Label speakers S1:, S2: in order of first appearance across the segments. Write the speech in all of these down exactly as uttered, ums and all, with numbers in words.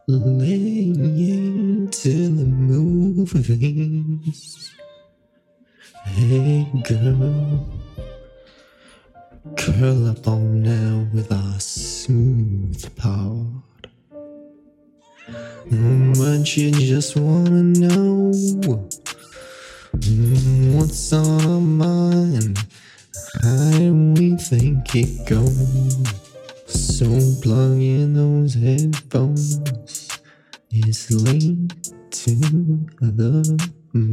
S1: laying to the movies. Hey girl, curl up on now with our smooth part. How much you just wanna know mm, what's on our mind? How do we think it goes? So plug in those headphones. It's late to the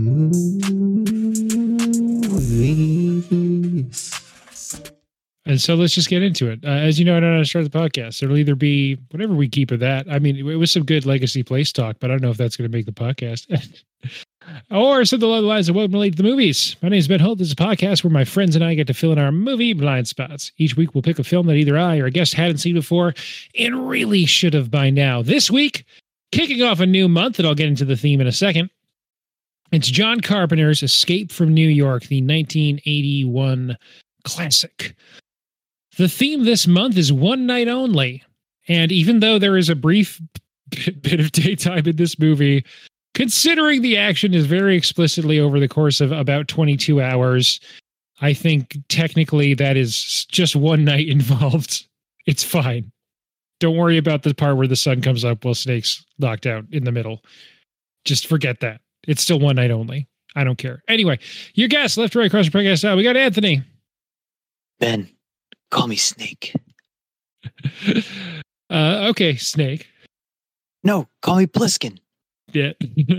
S1: movies.
S2: And so let's just get into it. Uh, as you know, I don't know how to start the podcast. It'll either be whatever we keep of that. I mean, it was some good legacy place talk, but I don't know if that's going to make the podcast. Or something along the lines of welcome late to the movies. My name is Ben Holt. This is a podcast where my friends and I get to fill in our movie blind spots. Each week we'll pick a film that either I or a guest hadn't seen before and really should have by now. This week, kicking off a new month, and I'll get into the theme in a second. It's John Carpenter's Escape from New York, the nineteen eighty-one classic. The theme this month is one night only. And even though there is a brief bit of daytime in this movie, considering the action is very explicitly over the course of about twenty-two hours, I think technically that is just one night involved. It's fine. Don't worry about the part where the sun comes up while Snake's knocked out in the middle. Just forget that. It's still one night only. I don't care. Anyway, your guest, left, right, across the podcast now. We got Anthony.
S3: Ben, call me Snake.
S2: uh, okay, Snake.
S3: No, call me Pliskin.
S2: Yeah.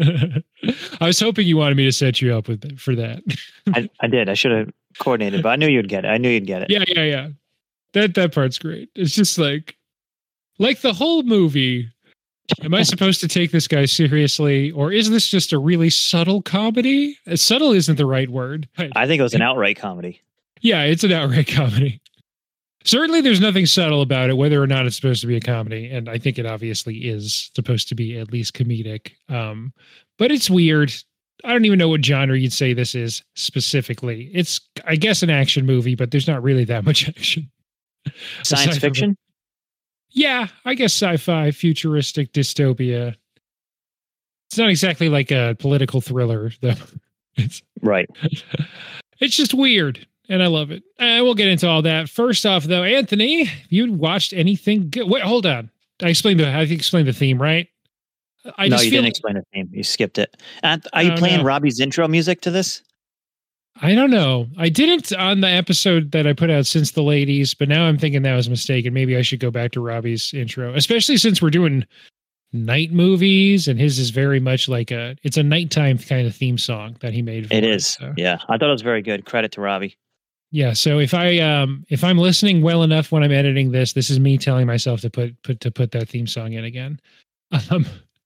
S2: I was hoping you wanted me to set you up with for that.
S3: I, I did. I should have coordinated, but I knew you'd get it. I knew you'd get it.
S2: Yeah, yeah, yeah. That that part's great. It's just like, like the whole movie. Am I supposed to take this guy seriously, or is this just a really subtle comedy? Uh, subtle isn't the right word.
S3: I think it was an outright comedy.
S2: Yeah, it's an outright comedy. Certainly there's nothing subtle about it, whether or not it's supposed to be a comedy. And I think it obviously is supposed to be at least comedic. Um, but it's weird. I don't even know what genre you'd say this is specifically. It's, I guess, an action movie, but there's not really that much action.
S3: Science
S2: Aside
S3: fiction?
S2: From, yeah, I guess sci-fi, futuristic dystopia. It's not exactly like a political thriller, though. It's,
S3: right.
S2: It's just weird. And I love it. And we'll get into all that. First off, though, Anthony, you watched anything good? Wait, hold on. I explained the I explained the theme, right? I
S3: no,
S2: just
S3: you
S2: feel,
S3: didn't explain the theme. You skipped it. And are you
S2: oh,
S3: playing
S2: no.
S3: Robbie's intro music to this?
S2: I don't know. I didn't on the episode that I put out since the ladies, but now I'm thinking that was a mistake, and maybe I should go back to Robbie's intro, especially since we're doing night movies, and his is very much like a it's a nighttime kind of theme song that he made. For
S3: it
S2: it
S3: is. So. Yeah, I thought it was very good. Credit to Robbie.
S2: Yeah, so if I um if I'm listening well enough when I'm editing this, this is me telling myself to put put to put that theme song in again. Um,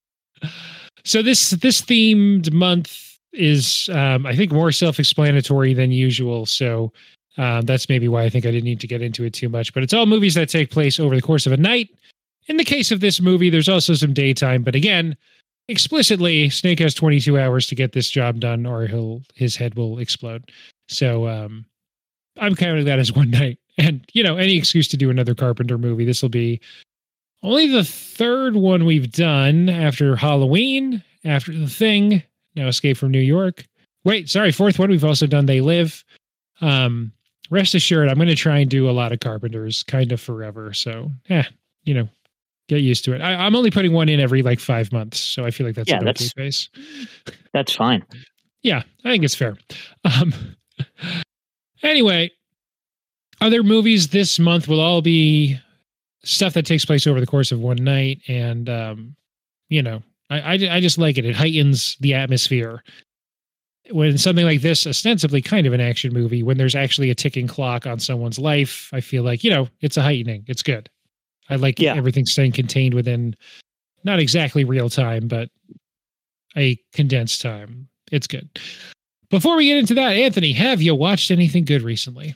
S2: so this this themed month is um I think more self-explanatory than usual. So um, that's maybe why I think I didn't need to get into it too much. But it's all movies that take place over the course of a night. In the case of this movie, there's also some daytime, but again, explicitly, Snake has twenty-two hours to get this job done, or he'll his head will explode. So um. I'm counting that as one night. And, you know, any excuse to do another Carpenter movie. This will be only the third one we've done after Halloween, after The Thing, now Escape from New York. Wait, sorry, fourth one we've also done They Live. Um, rest assured, I'm going to try and do a lot of Carpenters kind of forever. So, yeah, you know, get used to it. I, I'm only putting one in every like five months. So I feel like that's
S3: yeah,
S2: an
S3: that's,
S2: okay pace.
S3: That's fine.
S2: Yeah, I think it's fair. Um, Anyway, other movies this month will all be stuff that takes place over the course of one night. And, um, you know, I, I, I just like it. It heightens the atmosphere. When something like this, ostensibly kind of an action movie, when there's actually a ticking clock on someone's life, I feel like, you know, it's a heightening. It's good. I like yeah. everything staying contained within not exactly real time, but a condensed time. It's good. Before we get into that, Anthony, have you watched anything good recently?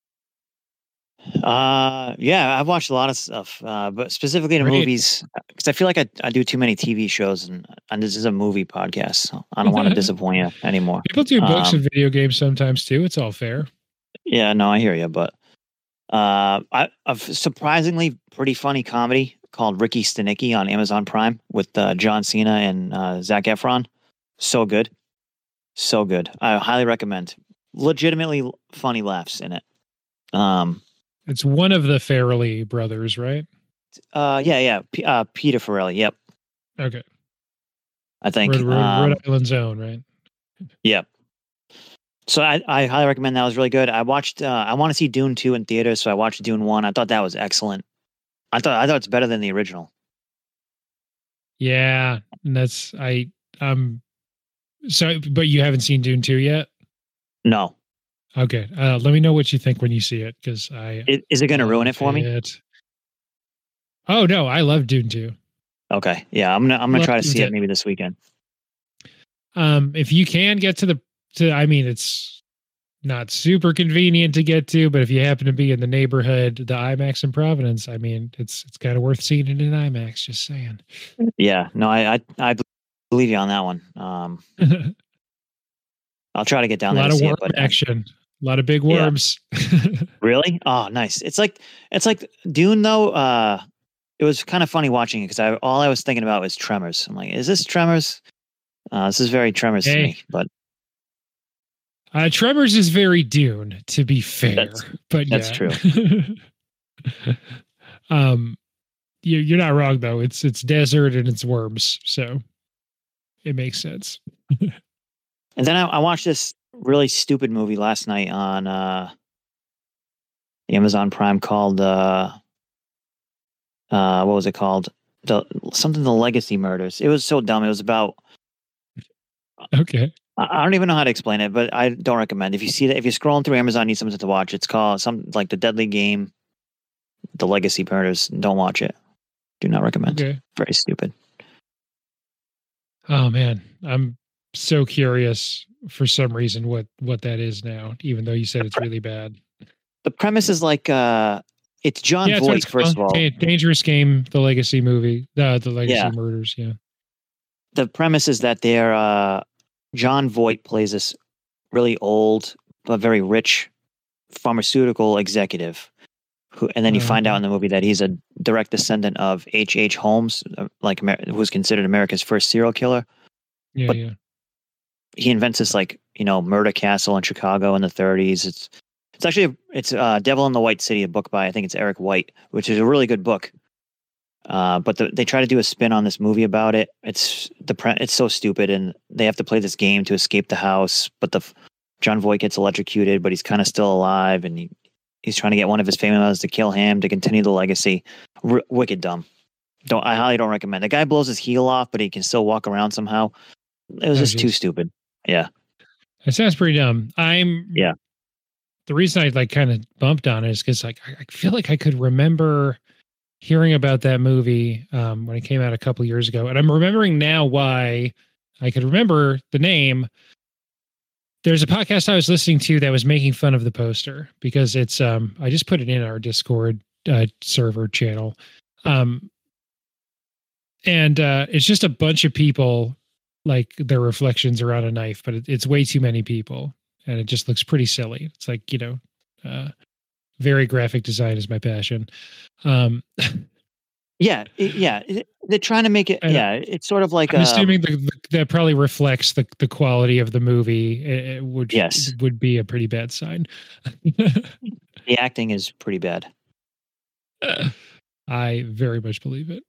S3: Uh, yeah, I've watched a lot of stuff, uh, but specifically in
S2: Great.
S3: movies, because I feel like I, I do too many T V shows, and, and this is a movie podcast, so I don't want to disappoint you anymore.
S2: People do books
S3: um,
S2: and video games sometimes too. It's all fair.
S3: Yeah, no, I hear you, but uh, I, a surprisingly pretty funny comedy called Ricky Stenicki on Amazon Prime with uh, John Cena and uh, Zac Efron. So good. So good. I highly recommend. Legitimately funny laughs in it. Um,
S2: It's one of the Farrelly brothers, right?
S3: uh, yeah, yeah. P- uh, Peter Farrelly. Yep.
S2: Okay.
S3: I think.
S2: Rhode, Rhode,
S3: um,
S2: Rhode Island's own, right?
S3: Yep. So I, I highly recommend. That was really good. I watched. Uh, I want to see Dune two in theaters, so I watched Dune one. I thought that was excellent. I thought I thought it's better than the original.
S2: Yeah, and that's I um. So, but you haven't seen Dune two yet?
S3: No.
S2: Okay. Uh, let me know what you think when you see it, because I
S3: It, is it going to ruin it for me?
S2: It. Oh no, I love Dune two.
S3: Okay. Yeah, I'm gonna I'm gonna
S2: Love
S3: try to
S2: Dune
S3: see
S2: two.
S3: it maybe this weekend.
S2: Um, if you can get to the to, I mean, it's not super convenient to get to, but if you happen to be in the neighborhood, the IMAX in Providence, I mean, it's it's kind of worth seeing it in IMAX. Just saying.
S3: Yeah. No, I I, I believe you on that one. Um, I'll try to get
S2: A
S3: down there
S2: lot
S3: to
S2: of
S3: see
S2: worm
S3: it. But
S2: action, a lot of big
S3: Yeah.
S2: worms.
S3: really, oh, nice. It's like it's like Dune though. Uh, it was kind of funny watching it because I all I was thinking about was Tremors. I'm like, is this Tremors? Uh, this is very Tremors to
S2: Hey.
S3: me. But
S2: Uh, Tremors is very Dune, to be fair,
S3: That's-
S2: but
S3: that's
S2: yeah.
S3: true.
S2: um, you, you're not wrong though. It's it's desert and it's worms, so it makes sense.
S3: and then I, I watched this really stupid movie last night on uh, Amazon Prime called uh, uh, what was it called? The something the Legacy Murders. It was so dumb. It was about
S2: Okay.
S3: I I don't even know how to explain it, but I don't recommend. If you see that, if you're scrolling through Amazon, need something to watch. It's called some like the Deadly Game, the Legacy Murders. Don't watch it. Do not recommend.
S2: Okay.
S3: Very stupid.
S2: Oh man, I'm so curious for some reason what what that is now. Even though you said it's really bad.
S3: The premise is like uh, it's John
S2: yeah, it's what
S3: Voight.
S2: it's
S3: First of
S2: called.
S3: all,
S2: Da- Dangerous Game, the Legacy movie, uh, the Legacy
S3: Yeah.
S2: Murders. Yeah.
S3: the premise is that they're uh, John Voight plays this really old but very rich pharmaceutical executive, who, and then you
S2: Oh,
S3: find
S2: okay.
S3: out in the movie that he's a direct descendant of H. H. Holmes, uh, like Amer- who was considered America's first serial killer.
S2: Yeah,
S3: But-
S2: yeah.
S3: He invents this like you know murder castle in Chicago in the thirties. It's it's actually a, it's uh, Devil in the White City, a book by I think it's Eric White, which is a really good book. Uh, but the, they try to do a spin on this movie about it. It's the pre- it's so stupid, and they have to play this game to escape the house. But the John Voight gets electrocuted, but he's kind of still alive, and he, he's trying to get one of his family members to kill him to continue the legacy. R- wicked dumb. Don't I highly don't recommend. The guy blows his heel off, but he can still walk around somehow. It was
S2: Oh,
S3: just too
S2: geez.
S3: stupid. Yeah,
S2: That sounds pretty dumb. I'm
S3: Yeah.
S2: The reason I like kind of bumped on it is because like I I feel like I could remember hearing about that movie um, when it came out a couple years ago, and I'm remembering now why I could remember the name. There's a podcast I was listening to that was making fun of the poster because it's um I just put it in our Discord uh, server channel, um, and uh, it's just a bunch of people like their reflections are on a knife, but it, it's way too many people, and it just looks pretty silly. It's like you know, uh, very graphic design is my passion. Um,
S3: yeah, it- yeah. it- they're trying to make it.
S2: And
S3: Yeah, it's sort of like
S2: I'm
S3: um,
S2: assuming the, the, that probably reflects the the quality of the movie, it, it would
S3: Yes.
S2: would be a pretty bad sign.
S3: the acting is pretty bad.
S2: I very much believe it.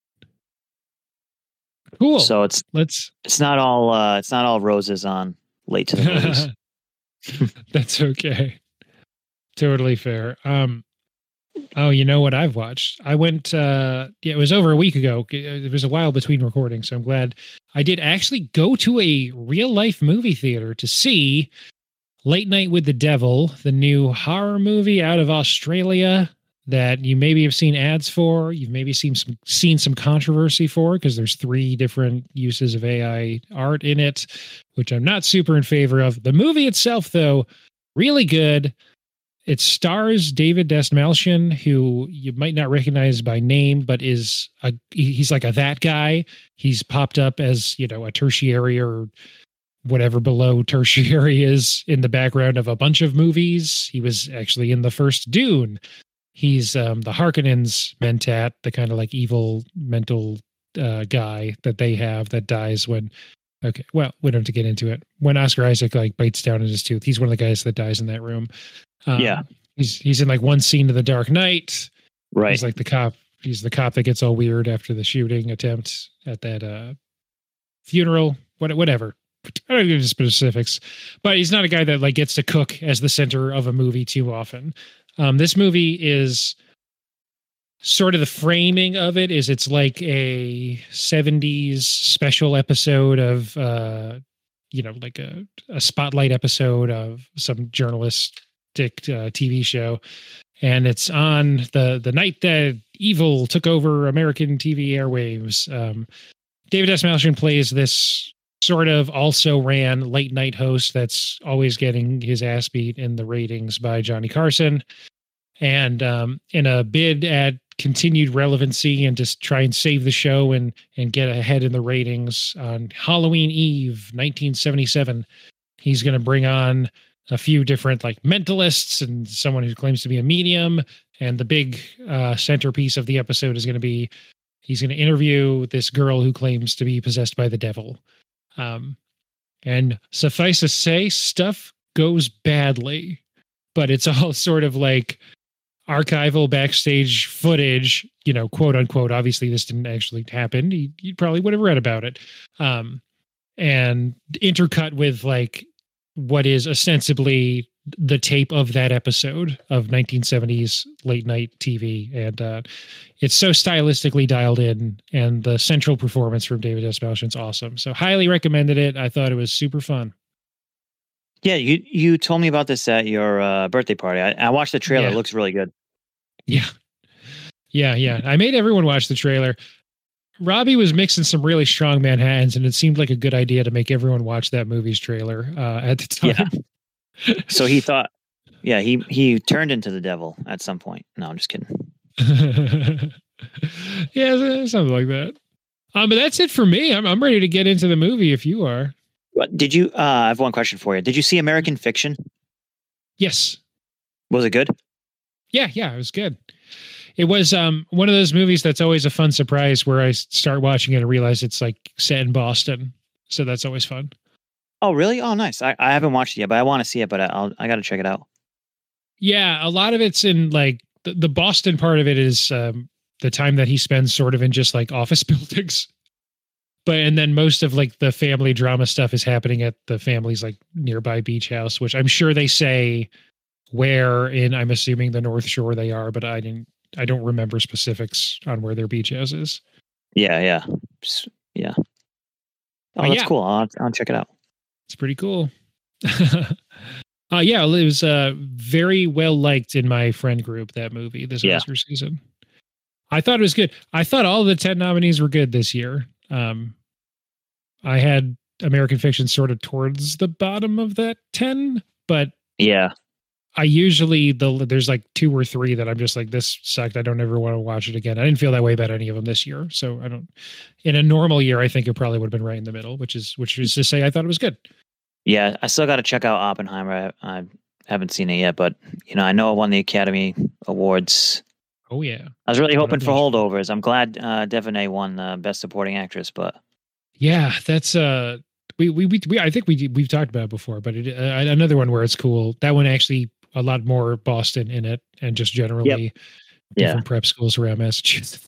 S2: Cool.
S3: So it's
S2: Let's.
S3: it's not all uh, it's not all roses on late to the movies.
S2: That's okay. Totally fair. Um. Oh, you know what I've watched? I went. Uh, yeah, it was over a week ago. It was a while between recordings, so I'm glad I did actually go to a real life movie theater to see Late Night with the Devil, the new horror movie out of Australia that you maybe have seen ads for. You've maybe seen some seen some controversy for because there's three different uses of A I art in it, which I'm not super in favor of. The movie itself, though, really good. It stars David Dastmalchian, who you might not recognize by name, but is a he's like a that guy. He's popped up as, you know, a tertiary or whatever below tertiary is in the background of a bunch of movies. He was actually in the first Dune. he's um, the Harkonnens mentat, the kind of like evil mental uh, guy that they have that dies when. Okay, well, we don't have to get into it. When Oscar Isaac like bites down in his tooth, he's one of the guys that dies in that room. Um,
S3: Yeah.
S2: he's he's in like one scene of The Dark Knight.
S3: Right.
S2: He's like the cop. He's the cop that gets all weird after the shooting attempt at that uh, funeral. What whatever. I don't give you specifics, but he's not a guy that like gets to cook as the center of a movie too often. Um, this movie is sort of the framing of it is it's like a seventies special episode of uh, you know like a, a spotlight episode of some journalistic uh, T V show, and it's on the the night that evil took over American T V airwaves. Um, David S. Malshin plays this sort of also ran late night host that's always getting his ass beat in the ratings by Johnny Carson. And um, in a bid at continued relevancy and just try and save the show and and get ahead in the ratings on Halloween Eve, nineteen seventy-seven, he's going to bring on a few different like mentalists and someone who claims to be a medium. And the big uh, centerpiece of the episode is going to be he's going to interview this girl who claims to be possessed by the devil. Um, and suffice to say, stuff goes badly, but it's all sort of like archival backstage footage, you know, quote unquote. Obviously, this didn't actually happen. You, you probably would have read about it. Um, and intercut with like what is ostensibly the tape of that episode of nineteen seventies late night T V. And uh, it's so stylistically dialed in, and the central performance from David S. Malshin's awesome. So highly recommended it. I thought it was super fun.
S3: Yeah, you you told me about this at your uh, birthday party. I, I watched the trailer.
S2: Yeah.
S3: It looks really good.
S2: Yeah. Yeah, yeah. I made everyone watch the trailer. Robbie was mixing some really strong Manhattans, and it seemed like a good idea to make everyone watch that movie's trailer uh, at the time.
S3: Yeah. So he thought, yeah, he he turned into the devil at some point. No, I'm just kidding.
S2: Yeah, something like that. Um, but that's it for me. I'm I'm ready to get into the movie if you are.
S3: What, did you? Uh, I have one question for you. Did you see American Fiction?
S2: Yes.
S3: Was it good?
S2: Yeah, yeah, it was good. It was um one of those movies that's always a fun surprise where I start watching it and realize it's like set in Boston. So that's always fun.
S3: Oh, really? Oh, nice. I, I haven't watched it yet, but I want to see it. But I'll I got to check it out.
S2: Yeah, a lot of it's in like the, the Boston part of it is um, the time that he spends sort of in just like office buildings. But and then most of like the family drama stuff is happening at the family's like nearby beach house, which I'm sure they say where in I'm assuming the North Shore they are, but I didn't I don't remember specifics on where their beach house is.
S3: Yeah, yeah, S- yeah. Oh,
S2: Uh,
S3: that's
S2: yeah.
S3: cool. I'll I'll check it out.
S2: It's pretty cool. uh yeah, it was uh very well liked in my friend group, that movie this
S3: Yeah.
S2: Oscar season. I thought it was good. I thought all the ten nominees were good this year. Um I had American Fiction sort of towards the bottom of that ten, but
S3: Yeah,
S2: I usually the there's like two or three that I'm just like, this sucked. I don't ever want to watch it again. I didn't feel that way about any of them this year. So I don't. In a normal year, I think it probably would have been right in the middle, which is which is to say, I thought it was good.
S3: yeah. I still got to check out Oppenheimer. I, I haven't seen it yet, but you know, I know it won the Academy Awards.
S2: Oh yeah,
S3: I was really hoping for
S2: Nomination.
S3: holdovers. I'm glad uh, Devaney won uh, Best Supporting Actress, but
S2: yeah. That's uh, we we we, we I think we we've talked about it before, but it, uh, another one where it's cool. That one actually a lot more Boston in it, and just generally
S3: Yeah.
S2: different prep schools around Massachusetts.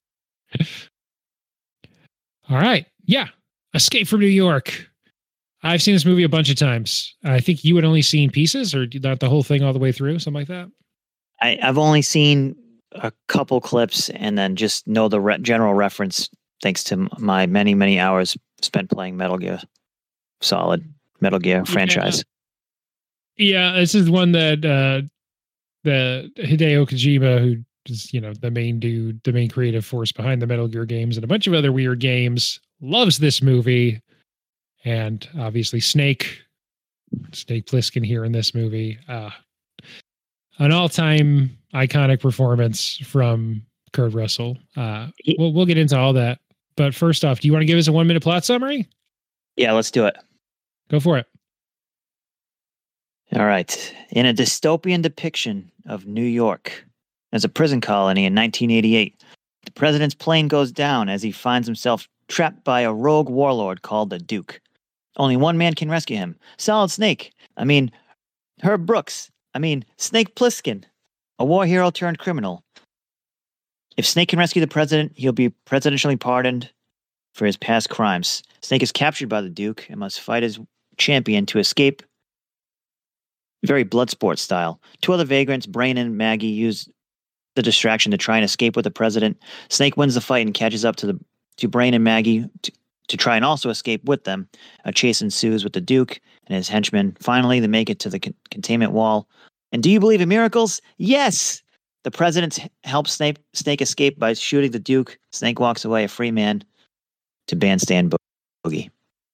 S2: All right, yeah, Escape from New York. I've seen this movie a bunch of times. I think you had only seen pieces, or not the whole thing all the way through, something like that.
S3: I, I've only seen a couple clips and then just know the re- general reference thanks to m- my many, many hours spent playing Metal Gear Solid, Metal Gear franchise.
S2: Yeah, this is one that uh, the Hideo Kojima, who is, you know, the main dude, the main creative force behind the Metal Gear games and a bunch of other weird games, loves this movie. And obviously Snake, Snake Plissken here in this movie. Uh, an all-time iconic performance from Kurt Russell. Uh,
S3: He-
S2: we'll, we'll get into all that. But first off, do you want to give us a one-minute plot summary?
S3: Yeah, let's do it.
S2: Go for it.
S3: All right. In a dystopian depiction of New York, as a prison colony in nineteen eighty-eight. The president's plane goes down as he finds himself trapped by a rogue warlord called the Duke. Only one man can rescue him. Solid Snake. I mean, Herb Brooks. I mean, Snake Plissken, a war hero turned criminal. If Snake can rescue the president, he'll be presidentially pardoned for his past crimes. Snake is captured by the Duke and must fight his champion to escape. Very Bloodsport style. Two other vagrants, Brain and Maggie, use the distraction to try and escape with the president. Snake wins the fight and catches up to the to Brain and Maggie to, to try and also escape with them. A chase ensues with the Duke and his henchmen. Finally, they make it to the con- containment wall. And do you believe in miracles? Yes! The president helps Snake, Snake escape by shooting the Duke. Snake walks away a free man to bandstand boogie.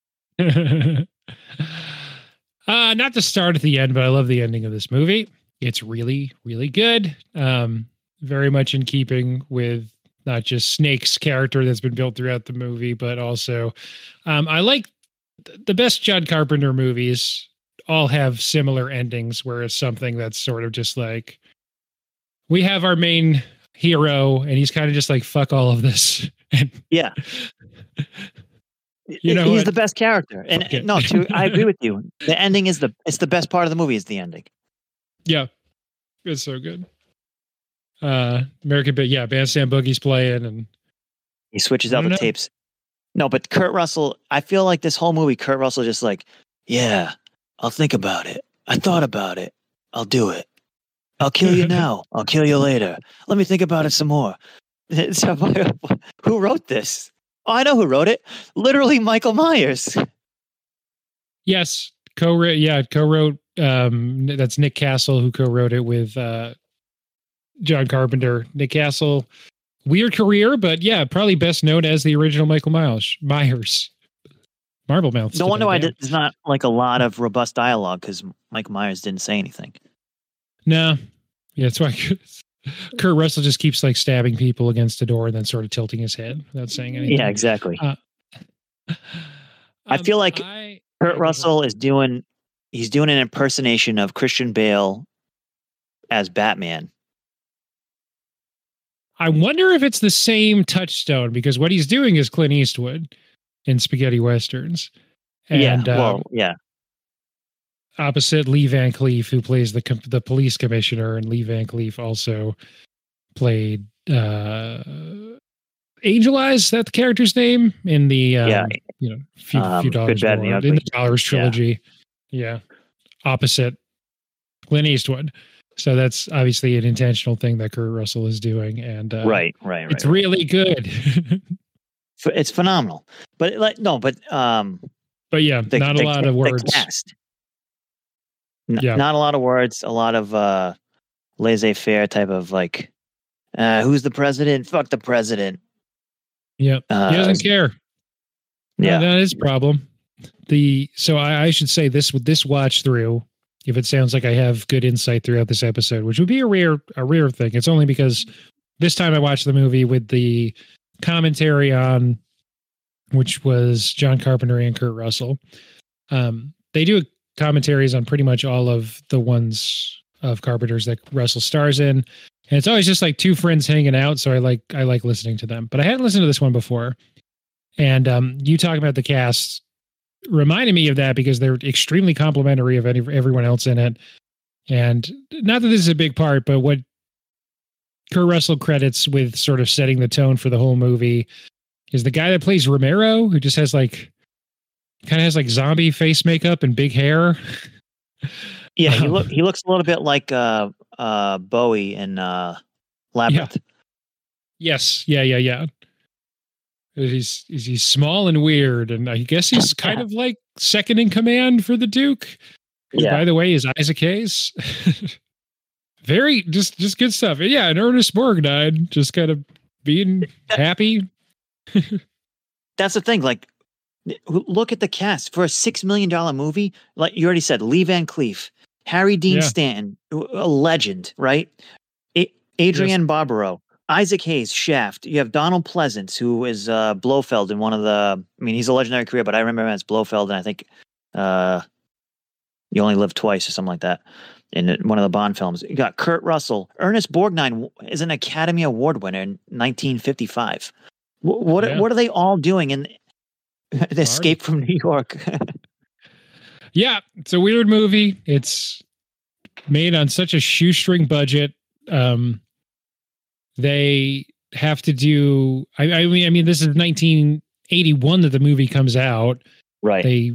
S2: uh, not to start at the end, but I love the ending of this movie. It's really, really good. Um, very much in keeping with not just Snake's character that's been built throughout the movie, but also um, I like th- the best John Carpenter movies all have similar endings where it's something that's sort of just like, we have our main hero and he's kind of just like, fuck all of this. And
S3: yeah.
S2: You know,
S3: he's
S2: what?
S3: the best character. And
S2: Okay.
S3: no, too, I agree with you. The ending is the, it's the best part of the movie is the ending.
S2: Yeah. It's so good. Uh, American, but yeah, Bandstand Boogie's playing and
S3: He switches
S2: I
S3: out
S2: don't
S3: the
S2: know.
S3: tapes. No, but Kurt Russell, I feel like this whole movie, Kurt Russell just like, yeah, I'll think about it. I thought about it. I'll do it. I'll kill you now. I'll kill you later. Let me think about it some more. So, who wrote this? Oh, I know who wrote it. Literally Michael Myers.
S2: yes, co-wrote, yeah, co-wrote, um, that's Nick Castle who co-wrote it with, uh, John Carpenter. Nick Castle, weird career, but yeah, probably best known as the original Michael Myers. Myers, Marble Mouth.
S3: No wonder why there's not like a lot of robust dialogue because Michael Myers didn't say anything.
S2: No, yeah, that's why Kurt Russell just keeps like stabbing people against the door and then sort of tilting his head without saying anything.
S3: Yeah, exactly.
S2: Uh,
S3: I feel like
S2: I,
S3: Kurt Russell is doing, he's doing an impersonation of Christian Bale as Batman.
S2: I wonder if it's the same touchstone because what he's doing is Clint Eastwood in spaghetti westerns. And,
S3: yeah, well,
S2: um,
S3: yeah.
S2: opposite Lee Van Cleef, who plays the com- the police commissioner, and Lee Van Cleef also played uh, Angel Eyes. Is that the character's name in the um,
S3: Yeah.
S2: you know few,
S3: Um,
S2: few dollars
S3: Good, Bad, and the
S2: more
S3: Ugly.
S2: in the Dollars trilogy. Yeah. yeah, opposite Clint Eastwood. So that's obviously an intentional thing that Kurt Russell is doing, and uh,
S3: right, right, right.
S2: it's
S3: right.
S2: really good.
S3: F- It's phenomenal. But like, no, but um,
S2: But yeah,
S3: the,
S2: not a
S3: the,
S2: lot
S3: the
S2: of words.
S3: cast. N-
S2: Yeah.
S3: Not a lot of words. A lot of uh, laissez-faire type of like, uh, who's the president? Fuck the president.
S2: Yeah,
S3: Uh,
S2: he doesn't care.
S3: Yeah.
S2: Yeah, that is a problem. The so I, I should say this with this watch through. If it sounds like I have good insight throughout this episode, which would be a rare a rare thing, it's only because this time I watched the movie with the commentary on, which was John Carpenter and Kurt Russell. Um, they do commentaries on pretty much all of the ones of Carpenter's that Russell stars in, and it's always just like two friends hanging out. So I like I like listening to them, but I hadn't listened to this one before. And um, you talking about the cast reminded me of that because they're extremely complimentary of any, everyone else in it. And not that this is a big part, but what Kurt Russell credits with sort of setting the tone for the whole movie is the guy that plays Romero, who just has like, kind of has like zombie face makeup and big hair.
S3: Yeah, he
S2: Um,
S3: look he looks a little bit like uh uh Bowie in uh Labyrinth.
S2: Yes. Yeah. Yeah. Yeah. He's, he's he's small and weird, and I guess he's kind of like second in command for the Duke. Who,
S3: Yeah.
S2: by the way, is Isaac Hayes. Very just just good stuff. And yeah, and Ernest Borgnine just kind of being happy.
S3: That's the thing. Like, look at the cast for a six million dollar movie. Like you already said, Lee Van Cleef, Harry Dean
S2: Yeah.
S3: Stanton, a legend, right? A- Adrienne Barbaro, Isaac Hayes, Shaft. You have Donald Pleasance, who is uh, Blofeld in one of the. I mean, he's a legendary career, but I remember him as Blofeld, and I think uh, You Only Live Twice or something like that. in one of the Bond films. You got Kurt Russell. Ernest Borgnine is an Academy Award winner in nineteen fifty-five. What what,
S2: Yeah.
S3: what are they all doing in the Escape from New York?
S2: Yeah, it's a weird movie. It's made on such a shoestring budget. Um, they have to do. I, I mean, I mean, this is nineteen eighty-one that the movie comes out.
S3: Right.
S2: They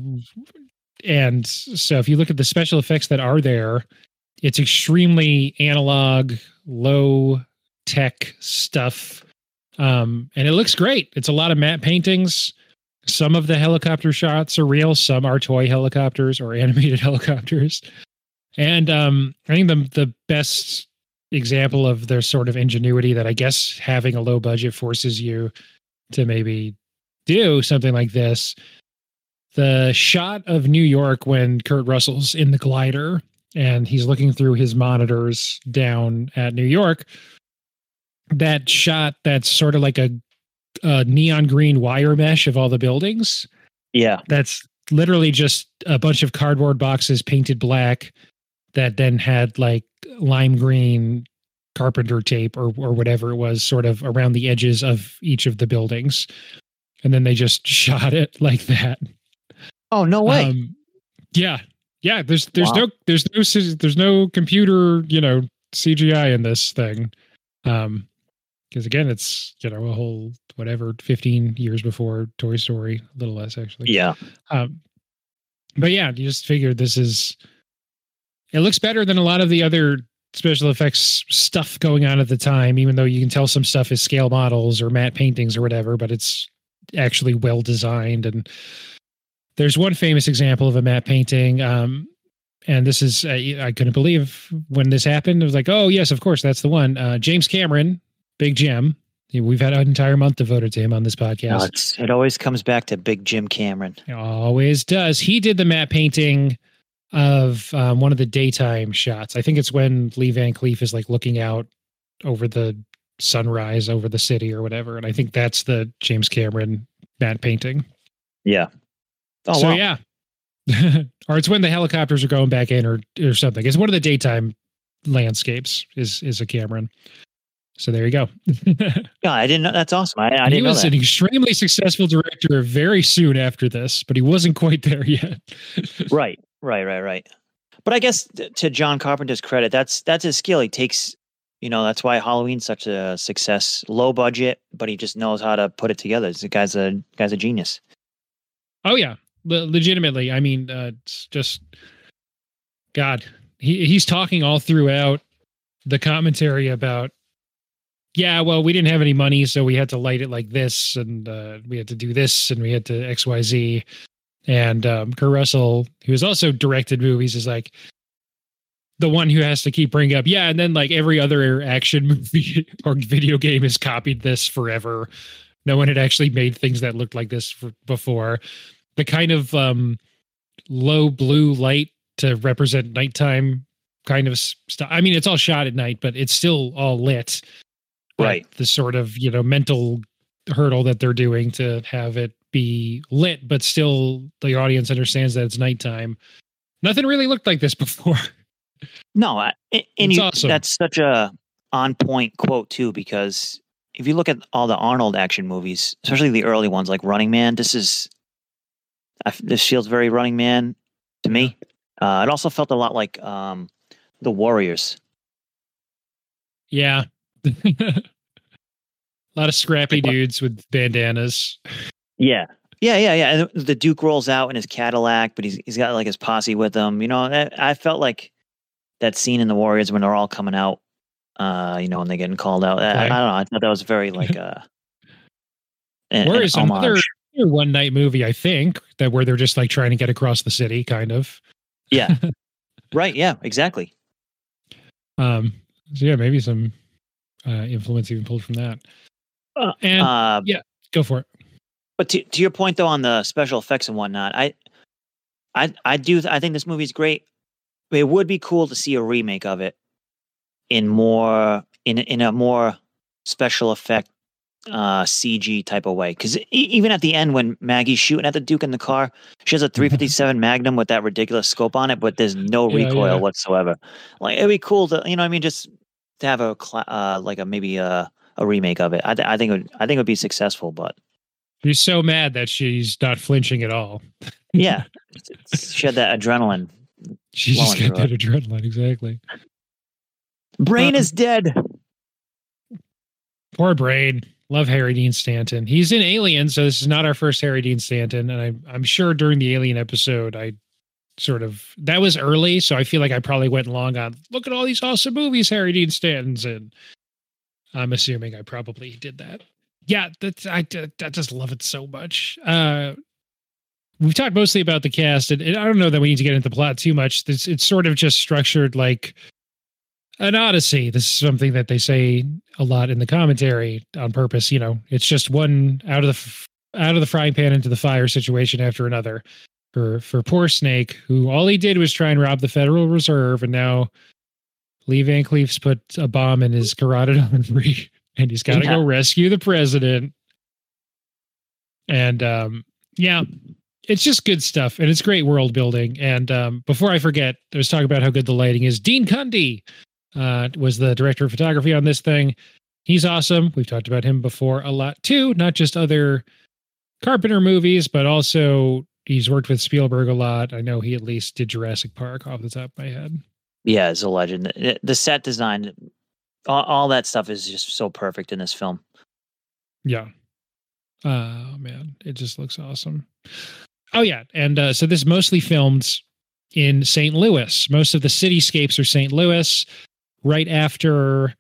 S2: and so if you look at the special effects that are there, it's extremely analog, low tech stuff, um, and it looks great. It's a lot of matte paintings. Some of the helicopter shots are real. Some are toy helicopters or animated helicopters. And um, I think the the best example of their sort of ingenuity that I guess having a low budget forces you to maybe do something like this. The shot of New York when Kurt Russell's in the glider and he's looking through his monitors down at New York. That shot that's sort of like a Uh, neon green wire mesh of all the buildings.
S3: Yeah.
S2: That's literally just a bunch of cardboard boxes painted black that then had like lime green carpenter tape or or whatever it was sort of around the edges of each of the buildings. And then they just shot it like that.
S3: Oh, no way.
S2: Um, yeah. Yeah. There's, there's
S3: Wow.
S2: no, there's no, there's no computer, you know, C G I in this thing. Um, Because again, it's, you know, a whole whatever fifteen years before Toy Story, a little less actually.
S3: Yeah.
S2: Um, but yeah, you just figured this is. It looks better than a lot of the other special effects stuff going on at the time, even though you can tell some stuff is scale models or matte paintings or whatever. But it's actually well designed. And there's one famous example of a matte painting. Um, And this is, uh, I couldn't believe when this happened. It was like, oh, yes, of course, that's the one. Uh, James Cameron, Big Jim. We've had an entire month devoted to him on this podcast.
S3: No, it's, it always comes back to Big Jim Cameron.
S2: It always does. He did the matte painting of um, one of the daytime shots. I think it's when Lee Van Cleef is like looking out over the sunrise over the city or whatever. And I think that's the James Cameron matte painting.
S3: Yeah. Oh,
S2: so,
S3: wow.
S2: yeah. Or it's when the helicopters are going back in or or something. It's one of the daytime landscapes is is a Cameron. So there you go.
S3: Yeah, I didn't know. That's awesome. I, I
S2: he
S3: didn't know
S2: was
S3: that.
S2: an extremely successful director very soon after this, but he wasn't quite there yet.
S3: Right, right, right, right. But I guess th- to John Carpenter's credit, that's that's his skill. He takes, you know, that's why Halloween's such a success. Low budget, but he just knows how to put it together. The guy's a guy's a genius.
S2: Oh yeah, Le- legitimately. I mean, uh, it's just God. He he's talking all throughout the commentary about. Yeah, well, we didn't have any money, so we had to light it like this, and uh, we had to do this, and we had to X Y Z. And um, Kurt Russell, who has also directed movies, is like the one who has to keep bringing up, yeah, and then like every other action movie or video game has copied this forever. No one had actually made things that looked like this for, before. The kind of um, low blue light to represent nighttime kind of stuff. I mean, it's all shot at night, but it's still all lit.
S3: Right.
S2: The sort of, you know, mental hurdle that they're doing to have it be lit, but still the audience understands that it's nighttime. Nothing really looked like this before.
S3: No, I, and
S2: It's
S3: you,
S2: awesome.
S3: that's such a on point quote too, because if you look at all the Arnold action movies, especially the early ones like Running Man, this is I, this feels very Running Man to me. Uh, it also felt a lot like um, the Warriors.
S2: Yeah. A lot of scrappy dudes with bandanas.
S3: Yeah. Yeah, yeah, yeah. And the Duke rolls out in his Cadillac, but he's he's got like his posse with him. You know, I, I felt like that scene in the Warriors when they're all coming out, uh, you know, and they're getting called out. I, I don't know. I thought that was very like uh an,
S2: Warriors
S3: an
S2: another
S3: homage.
S2: one night movie, I think, that where they're just like trying to get across the city, kind of.
S3: Yeah. Right, yeah, exactly.
S2: Um so yeah, maybe some uh influence even pulled from that.
S3: Uh,
S2: and
S3: uh,
S2: yeah, go for it.
S3: But to to your point though on the special effects and whatnot, I I I do I think this movie's great. It would be cool to see a remake of it in more in in a more special effect uh, C G type of way. Because e- even at the end, when Maggie's shooting at the Duke in the car, she has a three fifty-seven Magnum with that ridiculous scope on it, but there's no
S2: Yeah,
S3: recoil
S2: yeah.
S3: whatsoever. Like it'd be cool to, you know, what I mean, just to have a cla- uh, like a maybe a, a remake of it. I, th- I think it would, I think it would be successful. But
S2: She's so mad that she's not flinching at all.
S3: yeah, she had that adrenaline.
S2: She just
S3: flowing
S2: got
S3: through
S2: that adrenaline, exactly.
S3: Brain
S2: Um,
S3: is dead.
S2: Poor Brain. Love Harry Dean Stanton. He's in Alien, so this is not our first Harry Dean Stanton. And I'm I'm sure during the Alien episode, I sort of that was early, so I feel like I probably went long on look at all these awesome movies Harry Dean Stanton's in. I'm assuming I probably did that. Yeah, that's I, I just love it so much. Uh, we've talked mostly about the cast, and, and I don't know that we need to get into the plot too much. It's, it's sort of just structured like an Odyssey. This is something that they say a lot in the commentary on purpose. You know, it's just one out of the f- out of the frying pan into the fire situation after another. For for poor Snake, who all he did was try and rob the Federal Reserve, and now Lee Van Cleef's put a bomb in his carotid artery, and he's got to
S3: Yeah.
S2: go rescue the president. And um, yeah, it's just good stuff, and it's great world building. And um, before I forget, I was talking about how good the lighting is. Dean Cundy uh, was the director of photography on this thing. He's awesome. We've talked about him before a lot too, not just other Carpenter movies, but also he's worked with Spielberg a lot. I know he at least did Jurassic Park off the top of my head.
S3: Yeah, it's a legend. The- The set design, all, all that stuff is just so perfect in this film.
S2: Yeah. Oh man, it just looks awesome. Oh yeah, and uh, so this is mostly filmed in Saint Louis. Most of the cityscapes are Saint Louis. Right after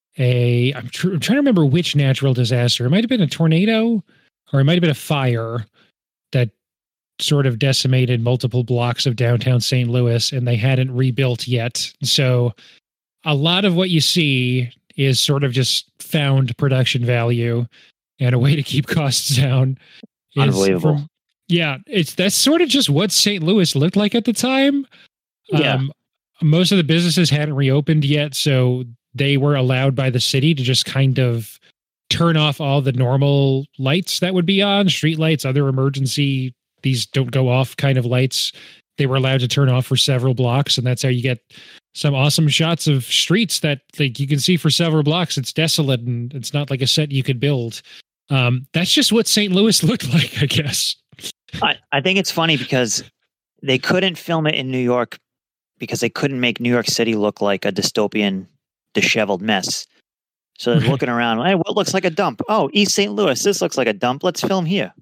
S2: a, I'm, tr- I'm trying to remember which natural disaster. It might have been a tornado, or it might have been a fire that sort of decimated multiple blocks of downtown Saint Louis, and they hadn't rebuilt yet. So a lot of what you see is sort of just found production value and a way to keep costs down. is
S3: Unbelievable.
S2: from- yeah, it's that's sort of just what Saint Louis looked like at the time.
S3: Yeah.
S2: Um, most of the businesses hadn't reopened yet, so they were allowed by the city to just kind of turn off all the normal lights that would be on, street lights, other emergency, these don't go off kind of lights. They were allowed to turn off for several blocks, and that's how you get some awesome shots of streets that like you can see for several blocks. It's desolate, and it's not like a set you could build. Um, that's just what Saint Louis looked like, I guess.
S3: I, I think it's funny because they couldn't film it in New York because they couldn't make New York City look like a dystopian, disheveled mess. So they're
S2: Right.
S3: looking around. Hey, what looks like a dump? Oh, East Saint Louis. This looks like a dump. Let's film here.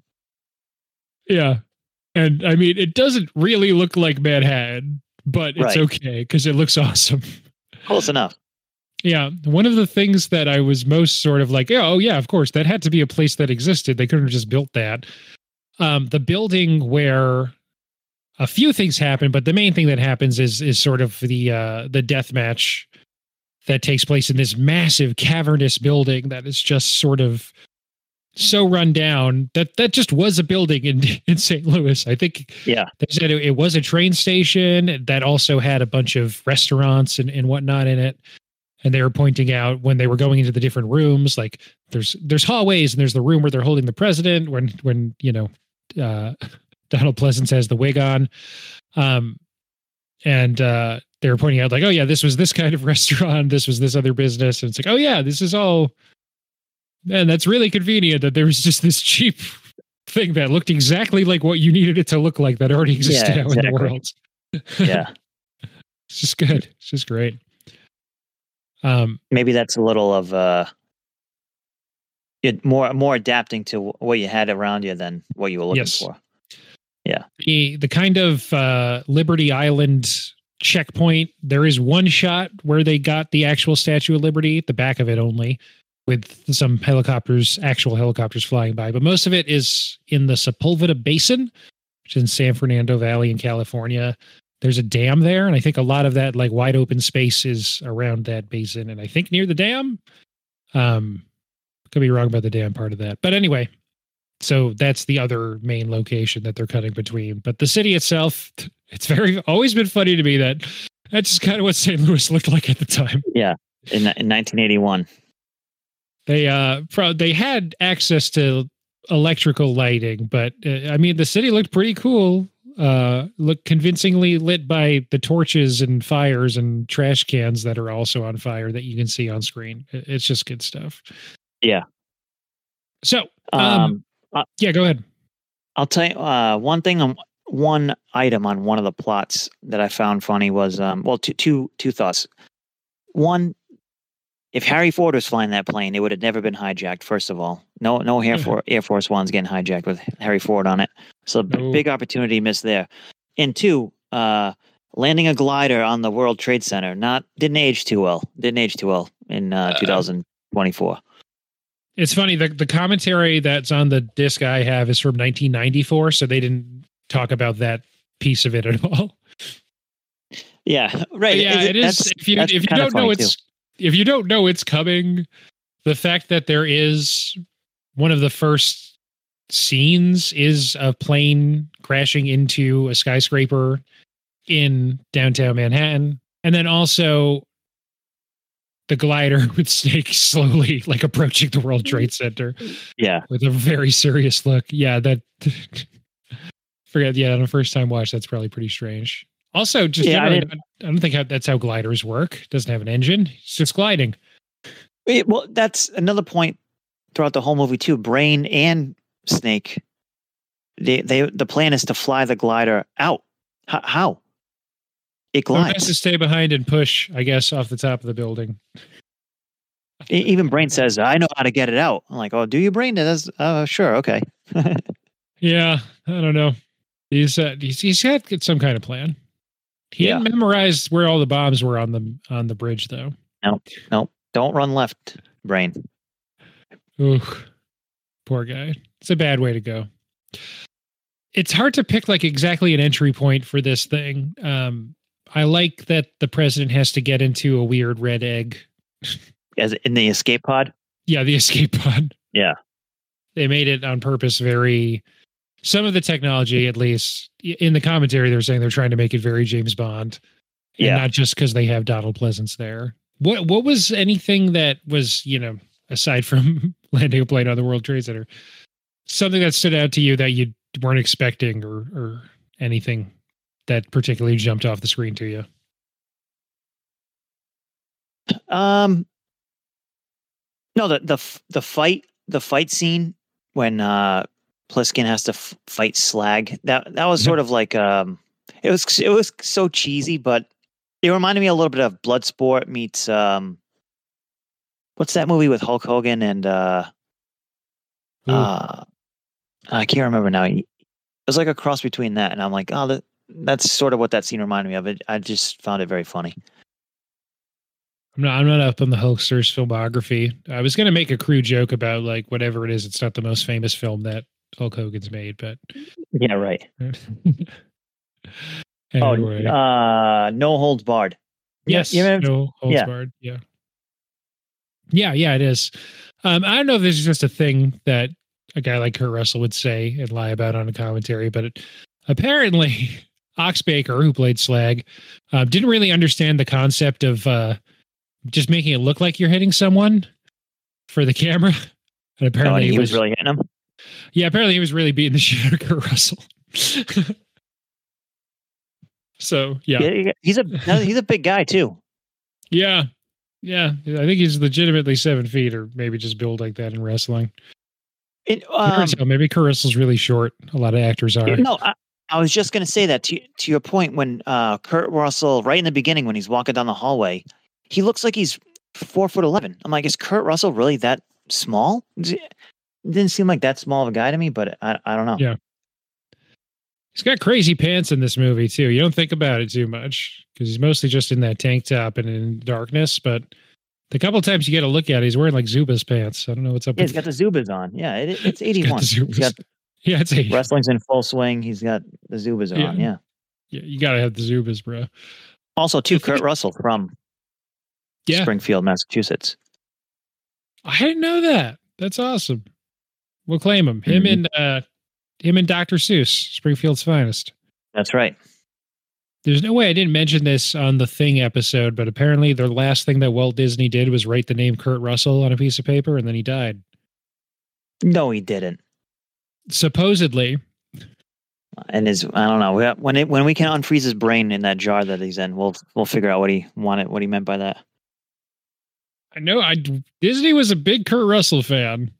S2: Yeah. And I mean, it doesn't really look like Manhattan, but it's
S3: Right.
S2: okay because it looks awesome.
S3: Close enough.
S2: Yeah. One of the things that I was most sort of like, oh, yeah, of course, that had to be a place that existed. They couldn't have just built that. Um, the building where a few things happen, but the main thing that happens is is sort of the uh, the death match that takes place in this massive cavernous building that is just sort of so run down that that just was a building in, in Saint Louis. I think
S3: Yeah.
S2: they said it, it was a train station that also had a bunch of restaurants and, and whatnot in it. And they were pointing out when they were going into the different rooms, like there's there's hallways and there's the room where they're holding the president when when you know uh, Donald Pleasance has the wig on, um, and uh, they were pointing out like, oh yeah, this was this kind of restaurant, this was this other business, and it's like, oh yeah, this is all. Man, that's really convenient that there was just this cheap thing that looked exactly like what you needed it to look like that already existed
S3: Yeah,
S2: out in the
S3: exactly.
S2: world.
S3: Yeah.
S2: It's just good. It's just great. Um,
S3: Maybe that's a little of uh, it more more adapting to what you had around you than what you were looking
S2: Yes.
S3: for.
S2: the the kind of uh, Liberty Island checkpoint. There is one shot where they got the actual Statue of Liberty, the back of it only, with some helicopters, actual helicopters flying by. But most of it is in the Sepulveda Basin, which is in San Fernando Valley in California. There's a dam there, and I think a lot of that like wide open space is around that basin, and I think near the dam. Um, could be wrong about the dam part of that, but anyway. So that's the other main location that they're cutting between. But the city itself, it's very always been funny to me that that's just kind of what Saint Louis looked like at the time.
S3: In in nineteen eighty-one.
S2: They uh, pro- they had access to electrical lighting, but uh, I mean, the city looked pretty cool. Uh, looked convincingly lit by the torches and fires and trash cans that are also on fire that you can see on screen. It- It's just good stuff.
S3: Yeah.
S2: So, um,
S3: Um, uh,
S2: yeah, go ahead.
S3: I'll tell you uh, one thing. On one item on one of the plots that I found funny was um, well, two two two thoughts. One, if Harry Ford was flying that plane, it would have never been hijacked. First of all, no no Air Force Air Force One's getting hijacked with Harry Ford on it. So b-
S2: No.
S3: big opportunity missed there. And two, uh, landing a glider on the World Trade Center not didn't age too well. Didn't age too well in uh, two thousand twenty-four.
S2: It's funny, the, the commentary that's on the disc I have is from nineteen ninety-four, so they didn't talk about that piece of it at all.
S3: Yeah, right.
S2: But yeah,
S3: It-
S2: it is.
S3: that's-
S2: If you
S3: that's
S2: if you
S3: kinda
S2: don't know
S3: funny,
S2: it's if you don't know it's coming, the fact that there is one of the first scenes is a plane crashing into a skyscraper in downtown Manhattan, and then also the glider with Snake slowly like approaching the World Trade Center
S3: Yeah.
S2: with a very serious look. Yeah, that forget. Yeah, on a first time watch, that's probably pretty strange. Also, just
S3: Yeah, I
S2: generally,
S3: didn't-
S2: I don't think how, that's how gliders work. It doesn't have an engine; it's just gliding.
S3: It- well, that's another point throughout the whole movie too. Brain and Snake, they they the plan is to fly the glider out. H- how? It
S2: So it has to
S3: glides.
S2: stay behind and push, I guess, off the top of the building.
S3: E- Even Brain says, "I know how to get it out." I'm like, "Oh, do you, Brain?" It does. Oh, sure, okay.
S2: Yeah, I don't know. He's uh, he's he's got some kind of plan. He
S3: Yeah.
S2: didn't memorize where all the bombs were on the on the bridge, though.
S3: No, don't run left, Brain.
S2: Ooh, poor guy. It's a bad way to go. It's hard to pick like exactly an entry point for this thing. Um, I like that the president has to get into a weird red egg.
S3: As in the escape pod.
S2: Yeah, the escape pod.
S3: Yeah.
S2: They made it on purpose very some of the technology, at least in the commentary, they're saying they're trying to make it very James Bond. And
S3: Yeah.
S2: not just because they have Donald Pleasance there. What what was anything that was, you know, aside from landing a plane on the World Trade Center, something that stood out to you that you weren't expecting or or anything that particularly jumped off the screen to you?
S3: Um. No, the the f- the fight the fight scene when uh Pliskin has to f- fight Slag, that that was
S2: Mhm.
S3: sort of like um it was it was so cheesy, but it reminded me a little bit of Bloodsport meets um what's that movie with Hulk Hogan and uh
S2: Ooh.
S3: uh I can't remember now. It was like a cross between that, and I'm like, oh, that, that's sort of what that scene reminded me of. It I just found it very funny.
S2: I'm not I'm not up on the Hulkster's filmography. I was gonna make a crude joke about like whatever it is, it's not the most famous film that Hulk Hogan's made, but
S3: Yeah, right.
S2: anyway.
S3: Oh, uh, No Holds Barred.
S2: Yes,
S3: you remember-
S2: no holds
S3: yeah.
S2: barred. Yeah, yeah, yeah. It is. Um, I don't know if this is just a thing that a guy like Kurt Russell would say and lie about on a commentary, but it, apparently Ox Baker, who played Slag, uh, didn't really understand the concept of uh, just making it look like you're hitting someone for the camera. And
S3: Oh,
S2: apparently
S3: and he
S2: he
S3: was
S2: was,
S3: really hitting him.
S2: yeah, apparently he was really beating the shit out of Kurt Russell. So yeah.
S3: Yeah, he's a no, he's a big guy too.
S2: Yeah. Yeah. I think he's legitimately seven feet or maybe just built like that in wrestling.
S3: It,
S2: You never
S3: um,
S2: tell. Maybe Kurt Russell's really short. A lot of actors are.
S3: no, I, I was just going to say that to to your point when uh, Kurt Russell, right in the beginning when he's walking down the hallway, he looks like he's four foot eleven. I'm like, is Kurt Russell really that small? It didn't seem like that small of a guy to me, but I I don't know.
S2: Yeah. He's got crazy pants in this movie too. You don't think about it too much because he's mostly just in that tank top and in darkness. But the couple of times you get a look at it, he's wearing like Zubas pants. I don't know what's up
S3: Yeah, he's
S2: with
S3: got the Zubas on. Yeah, it, it's
S2: He's got
S3: eighty-one.
S2: the
S3: He's
S2: Zubas.
S3: got
S2: Yeah, it's eighty.
S3: wrestling's in full swing. He's got the Zubas
S2: Yeah.
S3: on. Yeah.
S2: Yeah, you gotta have the Zubas, bro.
S3: Also, too,
S2: I think-
S3: Kurt Russell from
S2: Yeah,
S3: Springfield, Massachusetts.
S2: I didn't know that. That's awesome. We'll claim him. Him
S3: Mhm.
S2: and uh, him and Doctor Seuss, Springfield's finest.
S3: That's right.
S2: there's no way I didn't mention this on the Thing episode, but apparently the last thing that Walt Disney did was write the name Kurt Russell on a piece of paper, and then he died.
S3: No, he didn't.
S2: Supposedly.
S3: And his, I don't know, when it when we can unfreeze his brain in that jar that he's in, we'll we'll figure out what he wanted, what he meant by that.
S2: I know, I Disney was a big Kurt Russell fan.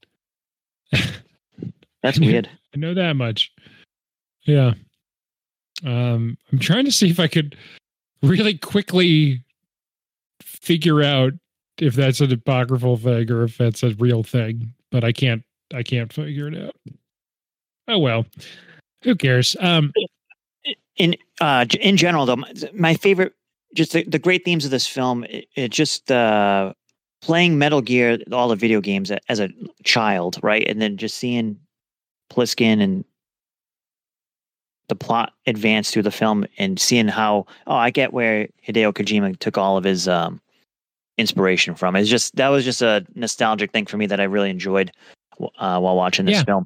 S3: That's weird.
S2: I know that much. Yeah. Um, I'm trying to see if I could really quickly figure out if that's an apocryphal thing or if that's a real thing, but I can't. I can't figure it out. Oh well, who cares? Um,
S3: in uh, in general, though, my, my favorite, just the, the great themes of this film, it, it just uh, playing Metal Gear, all the video games as a child, right, and then just seeing Pliskin and the plot advance through the film and seeing how, oh, I get where Hideo Kojima took all of his um, inspiration from. It's just, that was just a nostalgic thing for me that I really enjoyed uh, while watching this
S2: yeah.
S3: film.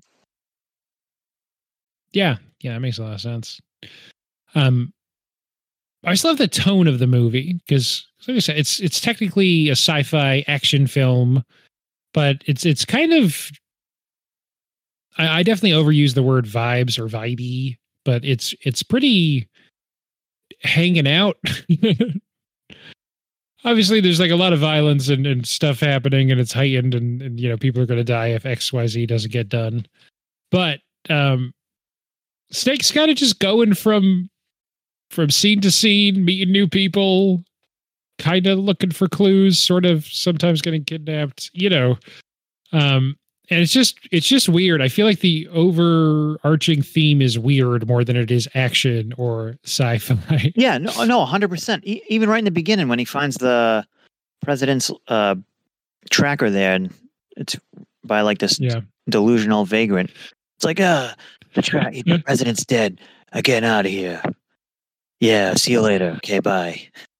S2: Yeah. Yeah. That makes a lot of sense. Um, I just love the tone of the movie because, like I said, it's, it's technically a sci-fi action film, but it's, it's kind of, I, I definitely overuse the word vibes or vibey, but it's it's pretty hanging out. Obviously, there's like a lot of violence and, and stuff happening, and it's heightened, and, and you know people are going to die if X Y Z doesn't get done. But um, Snake's kind of just going from from scene to scene, meeting new people, kind of looking for clues, sort of sometimes getting kidnapped. You know. Um, And it's just it's just weird. I feel like the overarching theme is weird more than it is action or sci-fi.
S3: Yeah, no, no, one hundred percent. E- even right in the beginning when he finds the president's uh, tracker there, and it's by like this
S2: yeah.
S3: delusional vagrant. It's like, uh, the, tra- the president's dead. I'm getting out of here. Yeah, see you later. Okay, bye.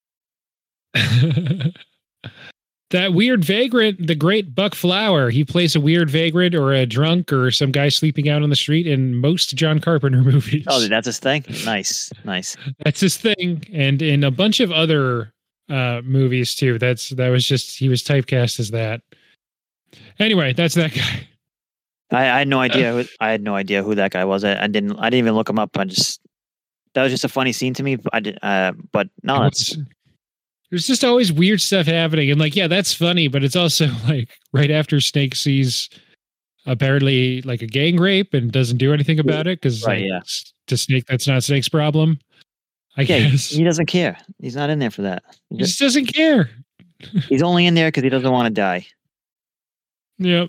S2: That weird vagrant, the great Buck Flower, he plays a weird vagrant or a drunk or some guy sleeping out on the street in most John Carpenter movies.
S3: Oh, that's his thing? Nice, nice.
S2: That's his thing. And in a bunch of other uh, movies too. That's That was just, he was typecast as that. Anyway, that's that guy.
S3: I, I had no idea. Who, I had no idea who that guy was. I, I didn't, I didn't even look him up. I just, that was just a funny scene to me. I did, uh, but no, it's...
S2: There's just always weird stuff happening. And like, yeah, that's funny, but it's also like right after Snake sees apparently like a gang rape and doesn't do anything about it. Cause
S3: right,
S2: like,
S3: yeah.
S2: to Snake, that's not Snake's problem. I
S3: yeah,
S2: guess
S3: he doesn't care. He's not in there for that.
S2: He just doesn't care.
S3: He's only in there because he doesn't want to die.
S2: Yep.